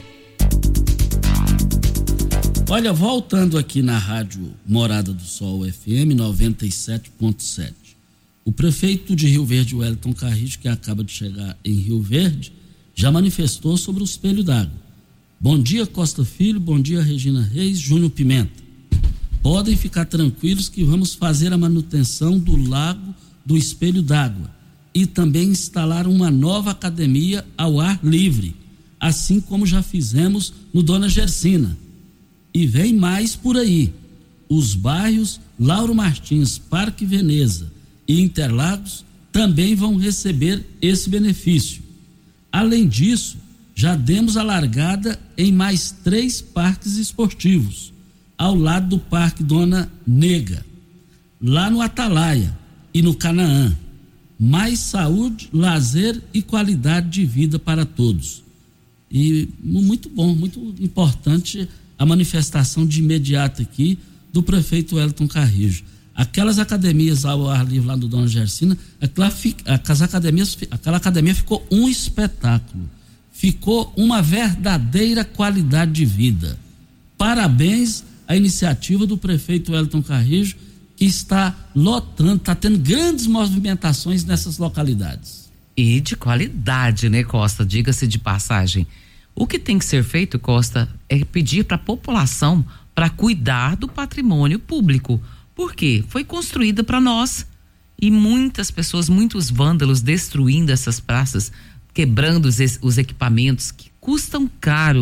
Olha, voltando aqui na rádio Morada do Sol F M noventa e sete ponto sete. O prefeito de Rio Verde, Wellington Carrijo, que acaba de chegar em Rio Verde, já manifestou sobre o espelho d'água. Bom dia, Costa Filho, bom dia, Regina Reis, Júnior Pimenta. Podem ficar tranquilos que vamos fazer a manutenção do lago do espelho d'água e também instalar uma nova academia ao ar livre, assim como já fizemos no Dona Gersina. E vem mais por aí. Os bairros Lauro Martins, Parque Veneza e Interlagos também vão receber esse benefício. Além disso, já demos a largada em mais três parques esportivos, ao lado do Parque Dona Nega, lá no Atalaia e no Canaã. Mais saúde, lazer e qualidade de vida para todos. E muito bom, muito importante a manifestação de imediato aqui do prefeito Wellington Carrijo. Aquelas academias ao ar livre lá do Dona Gersina, aquela, aquelas academias, aquela academia ficou um espetáculo. Ficou uma verdadeira qualidade de vida. Parabéns à iniciativa do prefeito Wellington Carrijo, que está lotando, está tendo grandes movimentações nessas localidades. E de qualidade, né, Costa? Diga-se de passagem. O que tem que ser feito, Costa, é pedir para a população para cuidar do patrimônio público. Por quê? Foi construída para nós. E muitas pessoas, muitos vândalos destruindo essas praças, quebrando os, os equipamentos que custam caro.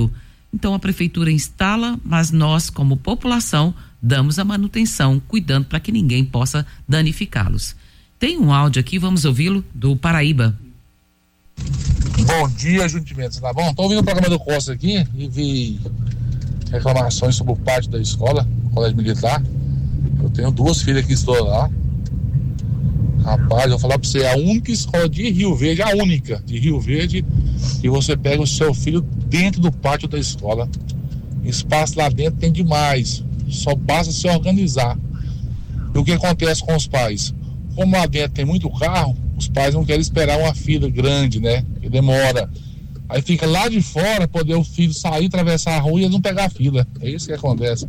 Então a prefeitura instala, mas nós, como população, damos a manutenção, cuidando para que ninguém possa danificá-los. Tem um áudio aqui, vamos ouvi-lo, do Paraíba. Bom dia, Juntimentos, tá bom? Tô ouvindo o programa do Costa aqui e vi reclamações sobre o pátio da escola, colégio militar. Eu tenho duas filhas que estudam lá. Rapaz, eu vou falar pra você, é a única escola de Rio Verde, a única de Rio Verde, que você pega o seu filho dentro do pátio da escola. Espaço lá dentro tem demais, só basta se organizar. E o que acontece com os pais? Como lá dentro tem muito carro, os pais não querem esperar uma fila grande, né? Que demora. Aí fica lá de fora, poder o filho sair, atravessar a rua e eles não pegar a fila. É isso que acontece.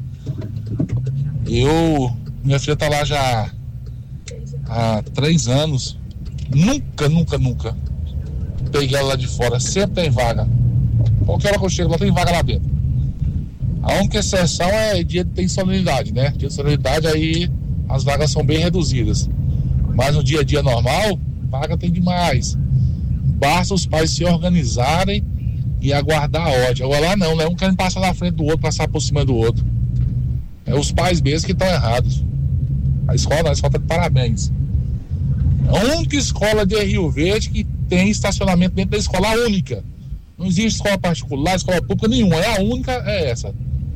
Eu, minha filha tá lá já há três anos. Nunca, nunca, nunca peguei ela lá de fora. Sempre tem vaga. Qualquer hora que eu chego lá, tem vaga lá dentro. A única exceção é dia de tem solenidade, né? Dia de solenidade, aí as vagas são bem reduzidas. Mas no dia a dia normal, vaga tem demais. Basta os pais se organizarem e aguardar a ordem. Agora lá não, né? Um querendo passar na frente do outro, passar por cima do outro. É os pais mesmo que estão errados. A escola, a escola tá de parabéns. É a única escola de Rio Verde que tem estacionamento dentro da escola, a única. Não existe escola particular, escola pública nenhuma. É a única, é essa.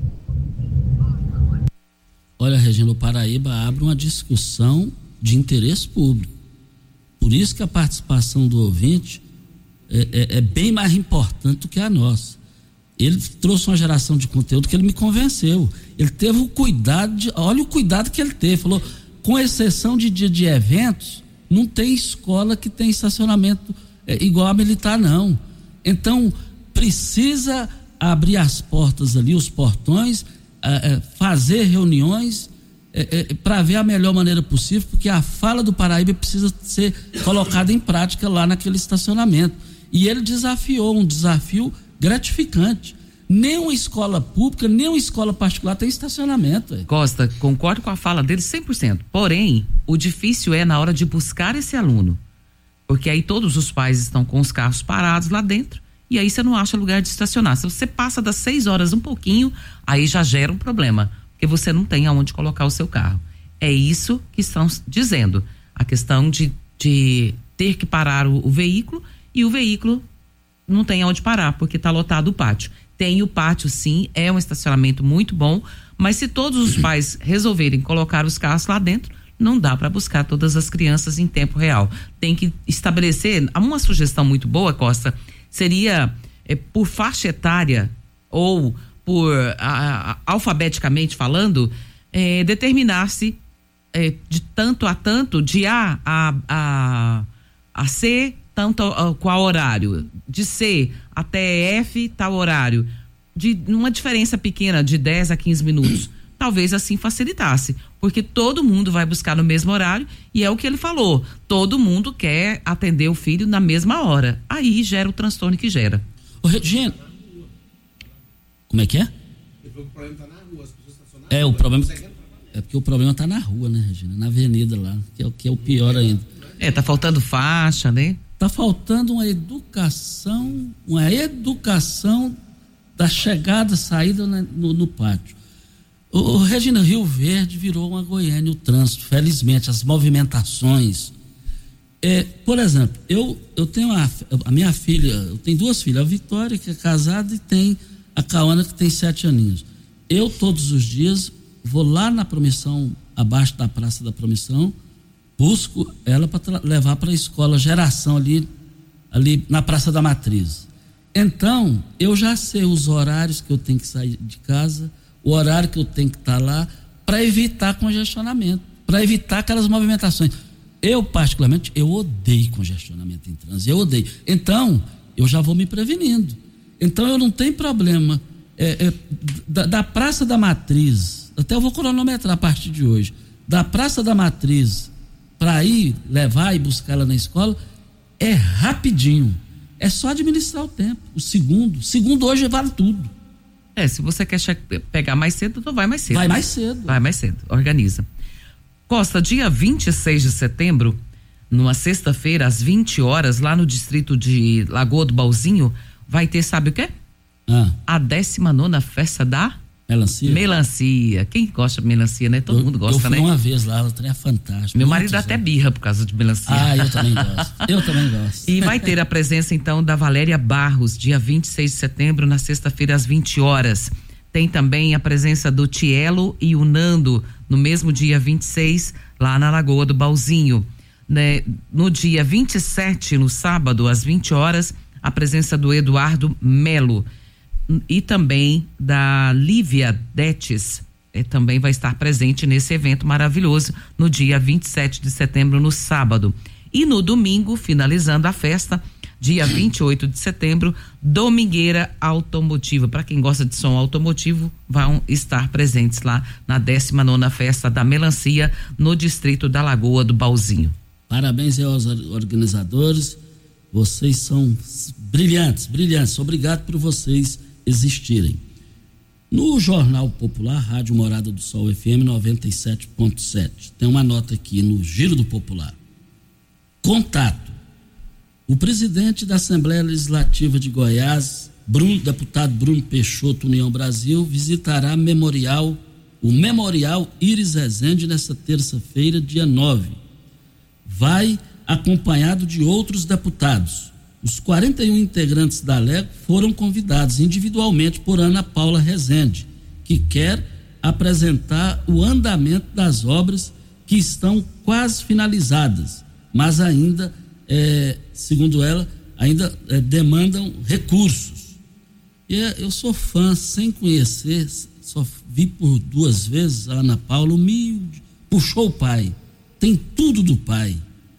Olha, Regina, o Paraíba abre uma discussão de interesse público. Por isso que a participação do ouvinte é, é, é bem mais importante do que a nossa. Ele trouxe uma geração de conteúdo que ele me convenceu. Ele teve o cuidado, de, olha o cuidado que ele teve. Falou, com exceção de dia de eventos, não tem escola que tem estacionamento é, igual a militar, não. Então, precisa abrir as portas ali, os portões, é, é, fazer reuniões, É, é, para ver a melhor maneira possível, porque a fala do Paraíba precisa ser colocada em prática lá naquele estacionamento. E ele desafiou, um desafio gratificante. Nem uma escola pública, nem uma escola particular tem estacionamento. Véio. Costa, concordo com a fala dele cem por cento. Porém, o difícil é na hora de buscar esse aluno. Porque aí todos os pais estão com os carros parados lá dentro e aí você não acha lugar de estacionar. Se você passa das seis horas um pouquinho, aí já gera um problema. Porque você não tem aonde colocar o seu carro. É isso que estão dizendo. A questão de, de ter que parar o, o veículo e o veículo não tem aonde parar, porque está lotado o pátio. Tem o pátio, sim, é um estacionamento muito bom, mas se todos os pais resolverem colocar os carros lá dentro, não dá para buscar todas as crianças em tempo real. Tem que estabelecer, uma sugestão muito boa, Costa, seria é, por faixa etária ou por a, a, alfabeticamente falando, é, determinar-se é, de tanto a tanto, de A a, a, a C, tanto a, qual horário, de C até F, tal horário, de uma diferença pequena de dez a quinze minutos, talvez assim facilitasse, porque todo mundo vai buscar no mesmo horário e é o que ele falou, todo mundo quer atender o filho na mesma hora, aí gera o transtorno que gera. Ô, Regina, como é que é? O problema tá na rua, as pessoas estacionaram. É, o problema é porque o problema tá na rua, né, Regina? Na avenida lá, que é o que é o pior ainda. É, tá faltando faixa, né? Tá faltando uma educação, uma educação da chegada, saída no, no pátio. O, o Regina, Rio Verde virou uma Goiânia, o trânsito, felizmente, as movimentações. É, por exemplo, eu, eu tenho a, a minha filha, eu tenho duas filhas, a Vitória, que é casada, e tem a Cauana, que tem sete aninhos. Eu, todos os dias, vou lá na Promissão, abaixo da Praça da Promissão, busco ela para levar para a escola Geração, ali, ali na Praça da Matriz. Então, eu já sei os horários que eu tenho que sair de casa, o horário que eu tenho que estar lá, para evitar congestionamento, para evitar aquelas movimentações. Eu, particularmente, eu odeio congestionamento em trânsito, eu odeio. Então, eu já vou me prevenindo. Então eu não tenho problema é, é, da, da Praça da Matriz, até eu vou cronometrar a partir de hoje, da Praça da Matriz para ir levar e buscar ela na escola, é rapidinho, é só administrar o tempo, o segundo, o segundo hoje vale tudo. É, se você quer che- pegar mais cedo, então vai mais cedo. Vai mais cedo. Vai mais cedo, organiza. Costa, dia vinte e seis de setembro, numa sexta-feira, às vinte horas, lá no distrito de Lagoa do Bauzinho, vai ter, sabe o quê? Ah. A décima nona festa da Melancia. Melancia. Quem gosta de melancia, né? Todo eu, mundo gosta, eu fui né? uma vez lá, o trem é fantástico. Meu marido dá até birra por causa de melancia. Ah, eu também gosto. Eu também gosto. E vai ter a presença, então, da Valéria Barros, dia vinte e seis de setembro, na sexta-feira, às vinte horas. Tem também a presença do Tielo e o Nando, no mesmo dia vinte e seis, lá na Lagoa do Balzinho. Né? No dia vinte e sete, no sábado, às vinte horas, a presença do Eduardo Melo. E também da Lívia Detes, é, também vai estar presente nesse evento maravilhoso no dia vinte e sete de setembro, no sábado. E no domingo, finalizando a festa, dia vinte e oito de setembro, Domingueira Automotiva. Para quem gosta de som automotivo, vão estar presentes lá na décima nona festa da Melancia, no distrito da Lagoa do Balzinho. Parabéns aos organizadores, vocês são brilhantes, brilhantes. Obrigado por vocês existirem. No Jornal Popular, Rádio Morada do Sol F M noventa e sete ponto sete, tem uma nota aqui no Giro do Popular. Contato. O presidente da Assembleia Legislativa de Goiás, Bruno, deputado Bruno Peixoto, União Brasil, visitará memorial, o Memorial Iris Rezende nesta terça-feira, dia nove. Vai acompanhado de outros deputados. Os quarenta e um integrantes da L E G foram convidados individualmente por Ana Paula Rezende, que quer apresentar o andamento das obras que estão quase finalizadas, mas ainda, é, segundo ela, ainda é, demandam recursos. E é, eu sou fã, sem conhecer, só vi por duas vezes a Ana Paula, humilde, puxou o pai, tem tudo do pai.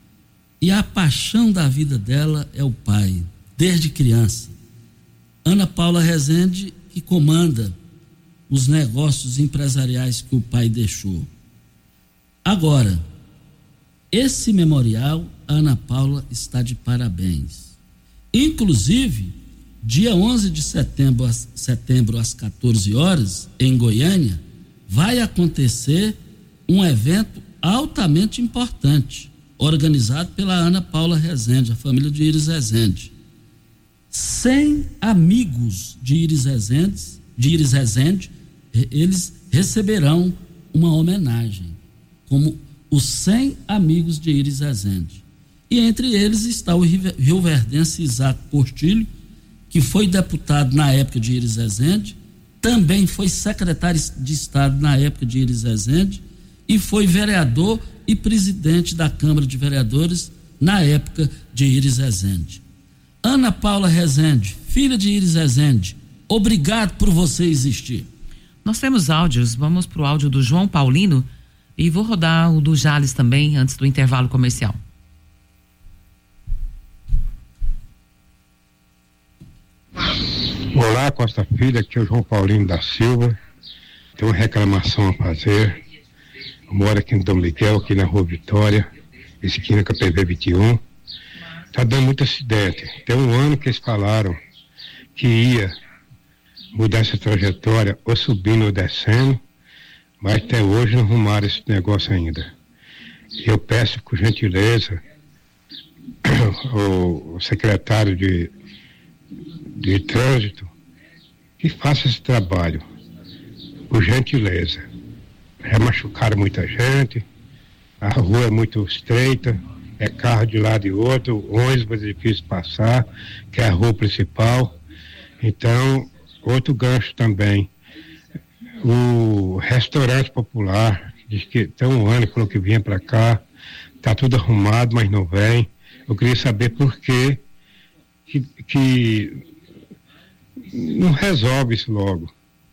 E a paixão da vida dela é o pai, desde criança. Ana Paula Rezende, que comanda os negócios empresariais que o pai deixou. Agora, esse memorial, a Ana Paula está de parabéns. Inclusive, dia onze de setembro, setembro às quatorze horas, em Goiânia, vai acontecer um evento altamente importante, organizado pela Ana Paula Rezende, a família de Iris Rezende. cem amigos de Iris Rezende, de Iris Rezende, eles receberão uma homenagem, como os cem amigos de Iris Rezende. E entre eles está o rioverdense Isaac Portilho, que foi deputado na época de Iris Rezende, também foi secretário de Estado na época de Iris Rezende e foi vereador e presidente da Câmara de Vereadores na época de Iris Rezende. Ana Paula Rezende, filha de Iris Rezende, obrigado por você existir. Nós temos áudios, vamos para o áudio do João Paulino e vou rodar o do Jales também antes do intervalo comercial. Olá, Costa Filha, aqui é o João Paulino da Silva. Tem uma reclamação a fazer. Eu moro aqui no Dom Miguel, aqui na Rua Vitória, esquina com a P V vinte e um. Tá dando muito acidente. Tem um ano que eles falaram que ia mudar essa trajetória, ou subindo ou descendo, mas até hoje não arrumaram esse negócio ainda. Eu peço, por gentileza, o, o secretário de, de trânsito que faça esse trabalho, por gentileza. Já machucaram muita gente, a rua é muito estreita, é carro de lado e outro, ônibus é difícil passar, que é a rua principal. Então, outro gancho também, o restaurante popular, diz que tem um ano que falou que vinha para cá, tá tudo arrumado, mas não vem. Eu queria saber por quê que, que não resolve isso logo.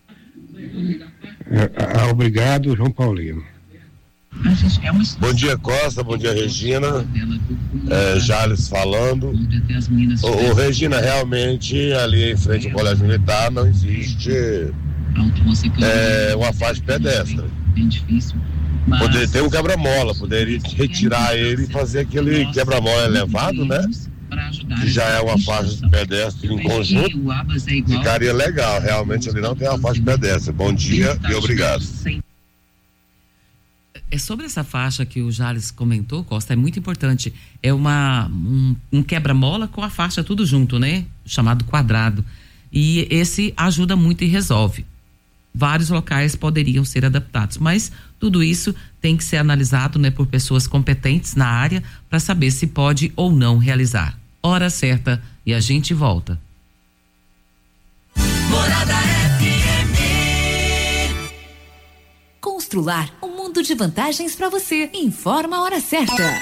É, é, obrigado, João Paulino. Bom dia, Costa, bom dia, Regina. É, Jales falando. Ô, ô, Regina, realmente ali em frente ao Colégio Militar não existe é, uma faixa de pedestre. Poderia ter um quebra-mola, poderia retirar ele e fazer aquele quebra-mola elevado, né? Que já é uma faixa de pedestre em conjunto. Ficaria legal, realmente ali não tem uma faixa de pedestre. Bom dia e obrigado. É sobre essa faixa que o Jales comentou, Costa, é muito importante. É uma, um, um quebra-mola com a faixa tudo junto, né? Chamado quadrado. E esse ajuda muito e resolve. Vários locais poderiam ser adaptados, mas tudo isso tem que ser analisado, né, por pessoas competentes na área para saber se pode ou não realizar. Hora certa e a gente volta. Morada F M. Constrular um mundo de vantagens para você. Informa a hora certa.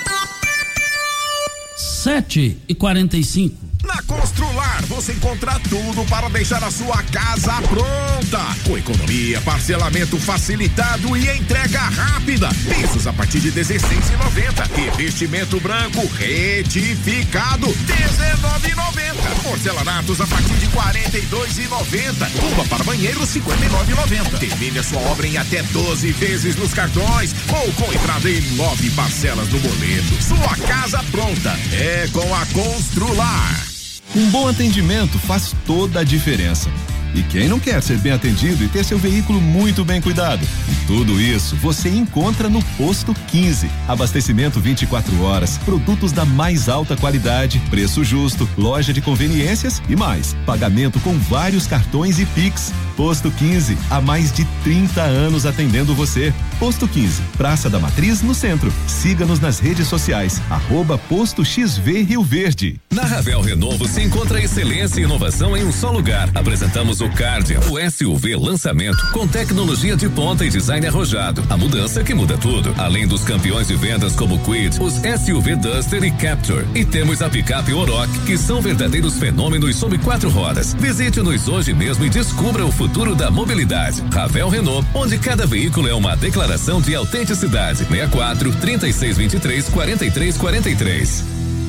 sete e quarenta e cinco. Na Constrular você encontra tudo para deixar a sua casa pronta. Com economia, parcelamento facilitado e entrega rápida. Pisos a partir de dezesseis e noventa. Revestimento branco retificado dezenove e noventa. Porcelanatos a partir de quarenta e dois e noventa. Cuba para banheiro cinquenta e nove e noventa. Termine a sua obra em até doze vezes nos cartões ou com entrada em nove parcelas no boleto. Sua casa pronta é com a Constrular. Um bom atendimento faz toda a diferença. E quem não quer ser bem atendido e ter seu veículo muito bem cuidado? E tudo isso você encontra no Posto quinze. Abastecimento vinte e quatro horas, produtos da mais alta qualidade, preço justo, loja de conveniências e mais. Pagamento com vários cartões e Pix. Posto quinze, há mais de trinta anos atendendo você. Posto quinze, Praça da Matriz, no centro. Siga-nos nas redes sociais, arroba Posto X V Rio Verde. Na Ravel Renovo se encontra excelência e inovação em um só lugar. Apresentamos o Cardia, o S U V lançamento, com tecnologia de ponta e design arrojado. A mudança que muda tudo. Além dos campeões de vendas como Kwid, os S U V Duster e Capture. E temos a picape Oroch, que são verdadeiros fenômenos sob quatro rodas. Visite-nos hoje mesmo e descubra o futuro da mobilidade. Ravel Renault, onde cada veículo é uma declaração de autenticidade. sessenta e quatro, trinta e seis, vinte e três, quarenta e três, quarenta e três.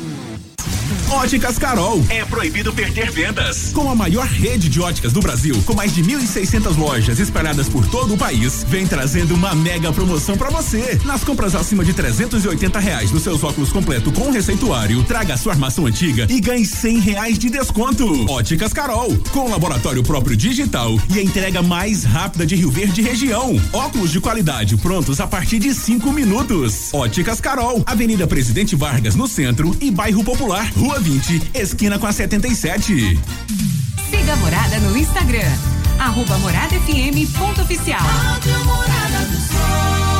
Óticas Carol. É proibido perder vendas. Com a maior rede de óticas do Brasil, com mais de mil e seiscentas lojas espalhadas por todo o país, vem trazendo uma mega promoção pra você. Nas compras acima de trezentos e oitenta reais nos seus óculos completo com receituário, traga a sua armação antiga e ganhe cem reais de desconto. Óticas Carol, com laboratório próprio digital e a entrega mais rápida de Rio Verde região. Óculos de qualidade prontos a partir de cinco minutos. Óticas Carol, Avenida Presidente Vargas no centro e Bairro Popular, Rua vinte, esquina com a setenta e sete. Siga a Morada no Instagram, arroba Morada F M ponto oficial. Rádio Morada do Sol.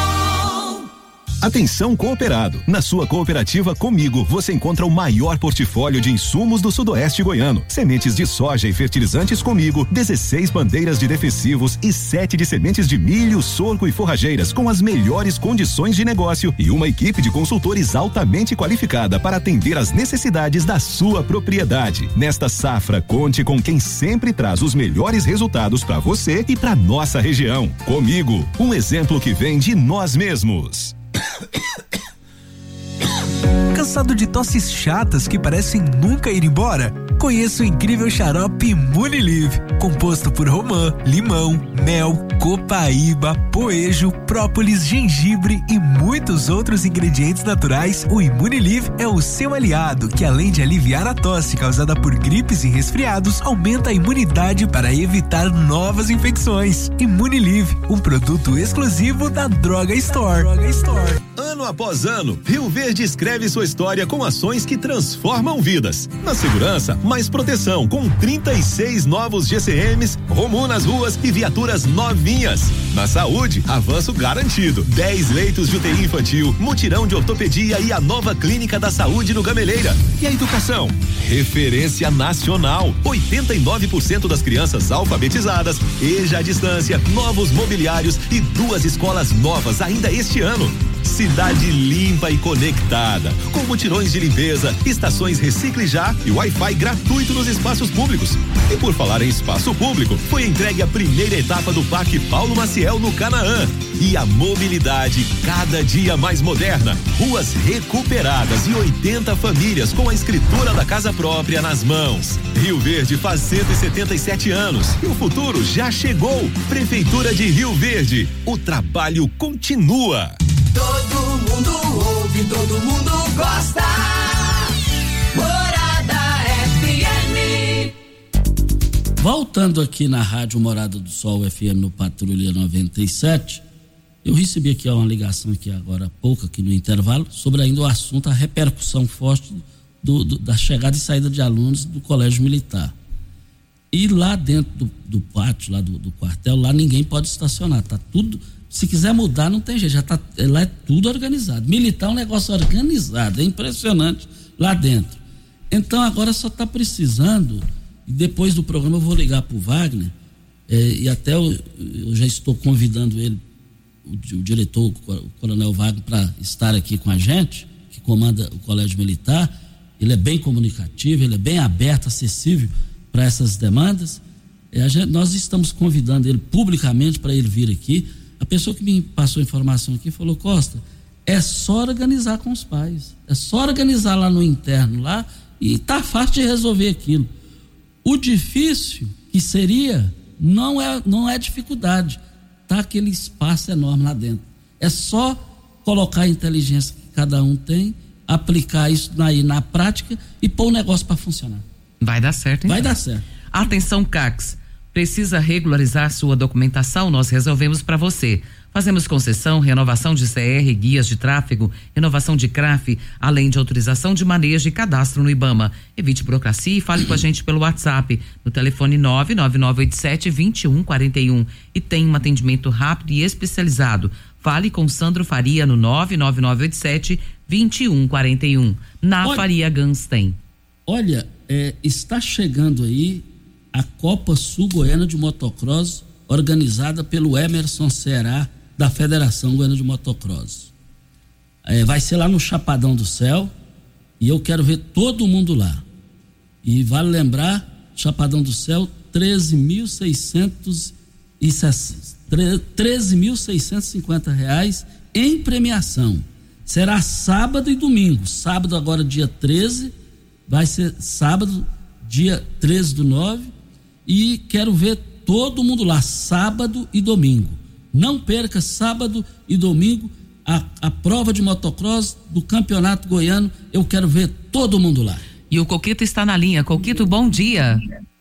Atenção cooperado. Na sua cooperativa Comigo, você encontra o maior portfólio de insumos do sudoeste goiano. Sementes de soja e fertilizantes Comigo, dezesseis bandeiras de defensivos e sete de sementes de milho, sorgo e forrageiras com as melhores condições de negócio e uma equipe de consultores altamente qualificada para atender às necessidades da sua propriedade. Nesta safra, conte com quem sempre traz os melhores resultados para você e para nossa região. Comigo, um exemplo que vem de nós mesmos. Cansado de tosses chatas que parecem nunca ir embora? Conheça o incrível xarope Imunilive, composto por romã, limão, mel, copaíba, poejo, própolis, gengibre e muitos outros ingredientes naturais. O Imunilive é o seu aliado, que além de aliviar a tosse causada por gripes e resfriados, aumenta a imunidade para evitar novas infecções. Imunilive, um produto exclusivo da Droga Store. Droga Store. Ano após ano, Rio Verde escreve sua história com ações que transformam vidas. Na segurança, mais proteção, com trinta e seis novos G C Ms, Romu nas ruas e viaturas novinhas. Na saúde, avanço garantido. dez leitos de U T I infantil, mutirão de ortopedia e a nova clínica da saúde no Gameleira. E a educação? Referência nacional. oitenta e nove por cento das crianças alfabetizadas, E J A à distância, novos mobiliários e duas escolas novas ainda este ano. Cidade limpa e conectada, com mutirões de limpeza, estações Recicle Já e Wi-Fi gratuito nos espaços públicos. E por falar em espaço público, foi entregue a primeira etapa do Parque Paulo Maciel no Canaã. E a mobilidade cada dia mais moderna, ruas recuperadas e oitenta famílias com a escritura da casa própria nas mãos. Rio Verde faz cento e setenta e sete anos e o futuro já chegou. Prefeitura de Rio Verde, o trabalho continua. Todo mundo ouve, todo mundo gosta. Morada F M. Voltando aqui na Rádio Morada do Sol F M no Patrulha noventa e sete, eu recebi aqui uma ligação aqui agora há pouco, aqui no intervalo, sobre ainda o assunto, a repercussão forte do, do, da chegada e saída de alunos do Colégio Militar. E lá dentro do, do pátio, lá do, do quartel, lá ninguém pode estacionar, tá tudo, se quiser mudar não tem jeito, já tá, lá é tudo organizado. Militar é um negócio organizado, é impressionante lá dentro. Então agora só está precisando, e depois do programa eu vou ligar pro Wagner, é, e até eu, eu já estou convidando ele, o, o diretor, o coronel Wagner, para estar aqui com a gente, que comanda o Colégio Militar. Ele é bem comunicativo, ele é bem aberto, acessível para essas demandas. É, a gente, nós estamos convidando ele publicamente para ele vir aqui. A pessoa que me passou a informação aqui falou: Costa, é só organizar com os pais, é só organizar lá no interno lá e tá fácil de resolver aquilo. O difícil que seria não é, não é dificuldade, tá aquele espaço enorme lá dentro. É só colocar a inteligência que cada um tem, aplicar isso aí na prática e pôr o negócio para funcionar. Vai dar certo, hein? Vai dar certo. Atenção, C A Cs. Precisa regularizar sua documentação? Nós resolvemos para você. Fazemos concessão, renovação de C R, guias de tráfego, renovação de C R A F, além de autorização de manejo e cadastro no IBAMA. Evite burocracia e fale com a gente pelo WhatsApp, no telefone nove nove nove oito sete, dois um quatro um, e tem um atendimento rápido e especializado. Fale com Sandro Faria no nove nove nove oito sete, dois um quatro um. Na olha, Faria Gans tem. Olha, é, está chegando aí a Copa Sul Goiana de Motocross, organizada pelo Emerson Ceará, da Federação Goiana de Motocross. É, vai ser lá no Chapadão do Céu, e eu quero ver todo mundo lá. E vale lembrar, Chapadão do Céu, treze mil seiscentos e cinquenta reais em premiação. Será sábado e domingo. Sábado agora dia treze, vai ser sábado, dia treze do nove, e quero ver todo mundo lá, sábado e domingo. Não perca sábado e domingo a, a prova de motocross do Campeonato Goiano. Eu quero ver todo mundo lá. E o Coquito está na linha. Coquito, bom dia.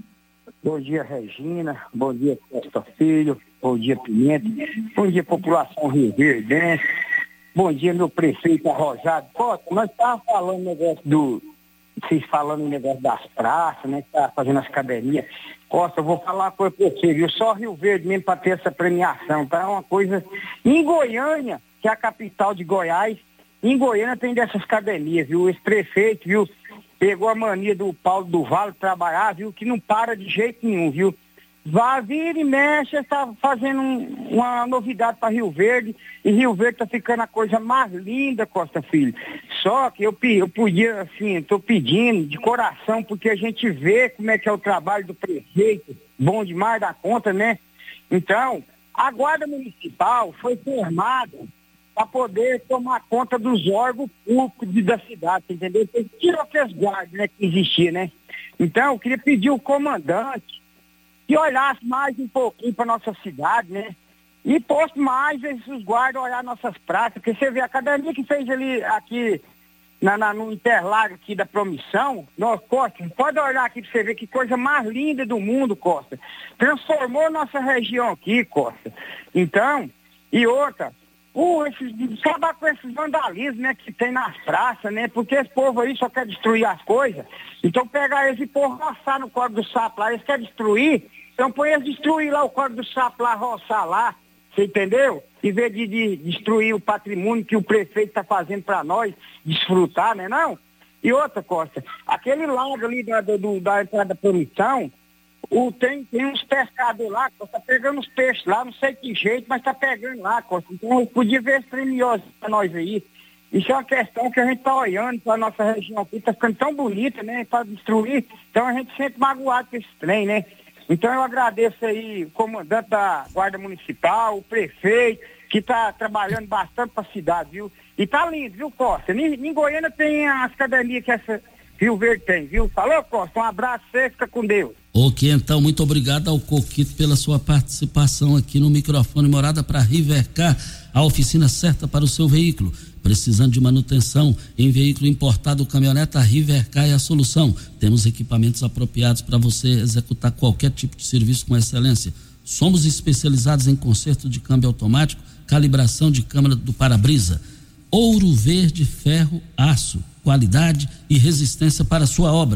Bom dia, Regina. Bom dia, Costa Filho. Bom dia, Pimenta. Bom dia, população rioverdense. Bom dia, meu prefeito arrojado. Costa, nós estávamos falando o negócio do... Vocês falando o negócio das praças, né? Que tá fazendo as academias. Costa, eu vou falar uma coisa pra você, viu? Só Rio Verde mesmo para ter essa premiação, tá? É uma coisa... Em Goiânia, que é a capital de Goiás, em Goiânia tem dessas academias, viu? Esse prefeito, viu? Pegou a mania do Paulo do Vale trabalhar, viu? Que não para de jeito nenhum, viu? Vá, vira e mexe, está fazendo um, uma novidade para Rio Verde, e Rio Verde está ficando a coisa mais linda, Costa Filho. Só que eu, eu podia, assim, estou pedindo de coração, porque a gente vê como é que é o trabalho do prefeito, bom demais da conta, né? Então, a Guarda Municipal foi formada para poder tomar conta dos órgãos públicos da cidade, entendeu? Tirou aqueles guardas, né, que existia, né? Então, eu queria pedir ao comandante que olhasse mais um pouquinho para nossa cidade, né? E posto mais esses guardas olhar nossas praças, porque você vê a academia que fez ali, aqui, na, na, no interlago aqui da Promissão, nossa, Costa, pode olhar aqui para você ver que coisa mais linda do mundo, Costa. Transformou nossa região aqui, Costa. Então, e outra, uh, esses, acabar com esses vandalismos, né, que tem nas praças, né? Porque esse povo aí só quer destruir as coisas. Então pegar eles e pôr roçar no Córrego do Sapo lá, eles querem destruir, então põe eles destruir lá o Córrego do Sapo lá, roçar lá, você entendeu? Em vez de, de destruir o patrimônio que o prefeito está fazendo para nós desfrutar, né não? E outra, Costa, aquele lago ali da, do, da entrada da Promissão, o, tem, tem uns pescadores lá, Costa, tá pegando os peixes lá, não sei que jeito, mas tá pegando lá, Costa. Então eu podia ver esse premioso para nós aí. Isso é uma questão que a gente tá olhando para nossa região aqui, tá ficando tão bonita, né, para destruir. Então a gente sempre magoado com esse trem, né? Então eu agradeço aí o comandante da Guarda Municipal, o prefeito, que tá trabalhando bastante para a cidade, viu? E tá lindo, viu, Costa? Em, em Goiânia tem as academias que essa Rio Verde tem, viu? Falou, Costa? Um abraço, você fica com Deus. Ok, então, muito obrigado ao Coquito pela sua participação aqui no microfone Morada para Rivercar, a oficina certa para o seu veículo. Precisando de manutenção em veículo importado, caminhoneta Rivercar é a solução. Temos equipamentos apropriados para você executar qualquer tipo de serviço com excelência. Somos especializados em conserto de câmbio automático, calibração de câmara do para-brisa. Ouro Verde, ferro, aço, qualidade e resistência para a sua obra.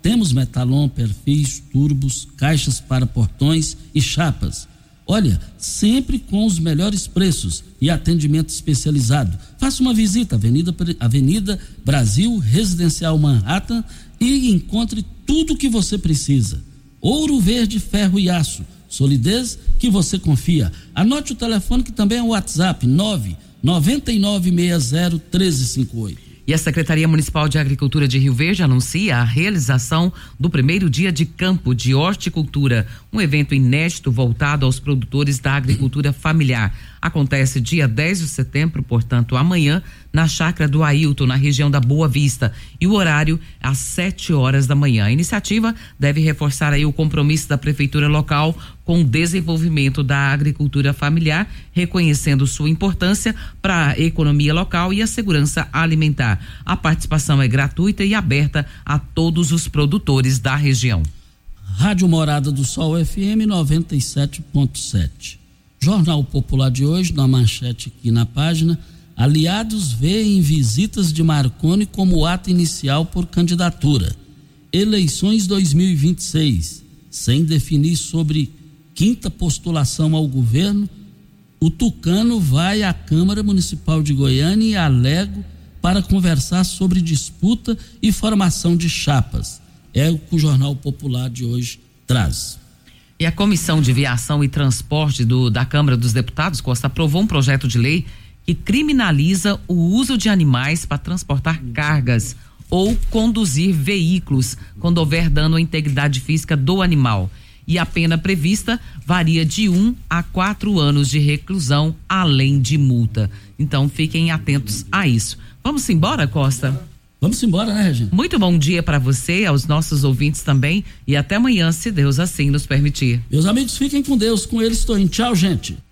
Temos metalon, perfis, turbos, caixas para portões e chapas. Olha, sempre com os melhores preços e atendimento especializado. Faça uma visita à Avenida, Avenida Brasil, Residencial Manhattan, e encontre tudo o que você precisa. Ouro Verde, Ferro e Aço. Solidez que você confia. Anote o telefone que também é o WhatsApp, nove nove nove seis zero um três cinco oito. E a Secretaria Municipal de Agricultura de Rio Verde anuncia a realização do primeiro dia de campo de horticultura, um evento inédito voltado aos produtores da agricultura familiar. Acontece dia dez de setembro, portanto, amanhã, na chácara do Ailton, na região da Boa Vista, e o horário às sete horas da manhã. A iniciativa deve reforçar aí o compromisso da prefeitura local com o desenvolvimento da agricultura familiar, reconhecendo sua importância para a economia local e a segurança alimentar. A participação é gratuita e aberta a todos os produtores da região. Rádio Morada do Sol F M noventa e sete ponto sete. Jornal Popular de hoje, na manchete aqui na página, aliados veem visitas de Marconi como ato inicial por candidatura. Eleições dois mil e vinte e seis, sem definir sobre quinta postulação ao governo, o Tucano vai à Câmara Municipal de Goiânia e Alego para conversar sobre disputa e formação de chapas. É o que o Jornal Popular de hoje traz. E a Comissão de Viação e Transporte do, da Câmara dos Deputados, Costa, aprovou um projeto de lei que criminaliza o uso de animais para transportar cargas ou conduzir veículos quando houver dano à integridade física do animal. E a pena prevista varia de um a quatro anos de reclusão, além de multa. Então fiquem atentos a isso. Vamos embora, Costa? Vamos embora, né, Regina? Muito bom dia para você, aos nossos ouvintes também, e até amanhã, se Deus assim nos permitir. Meus amigos, fiquem com Deus, com eles estou indo. Tchau, gente.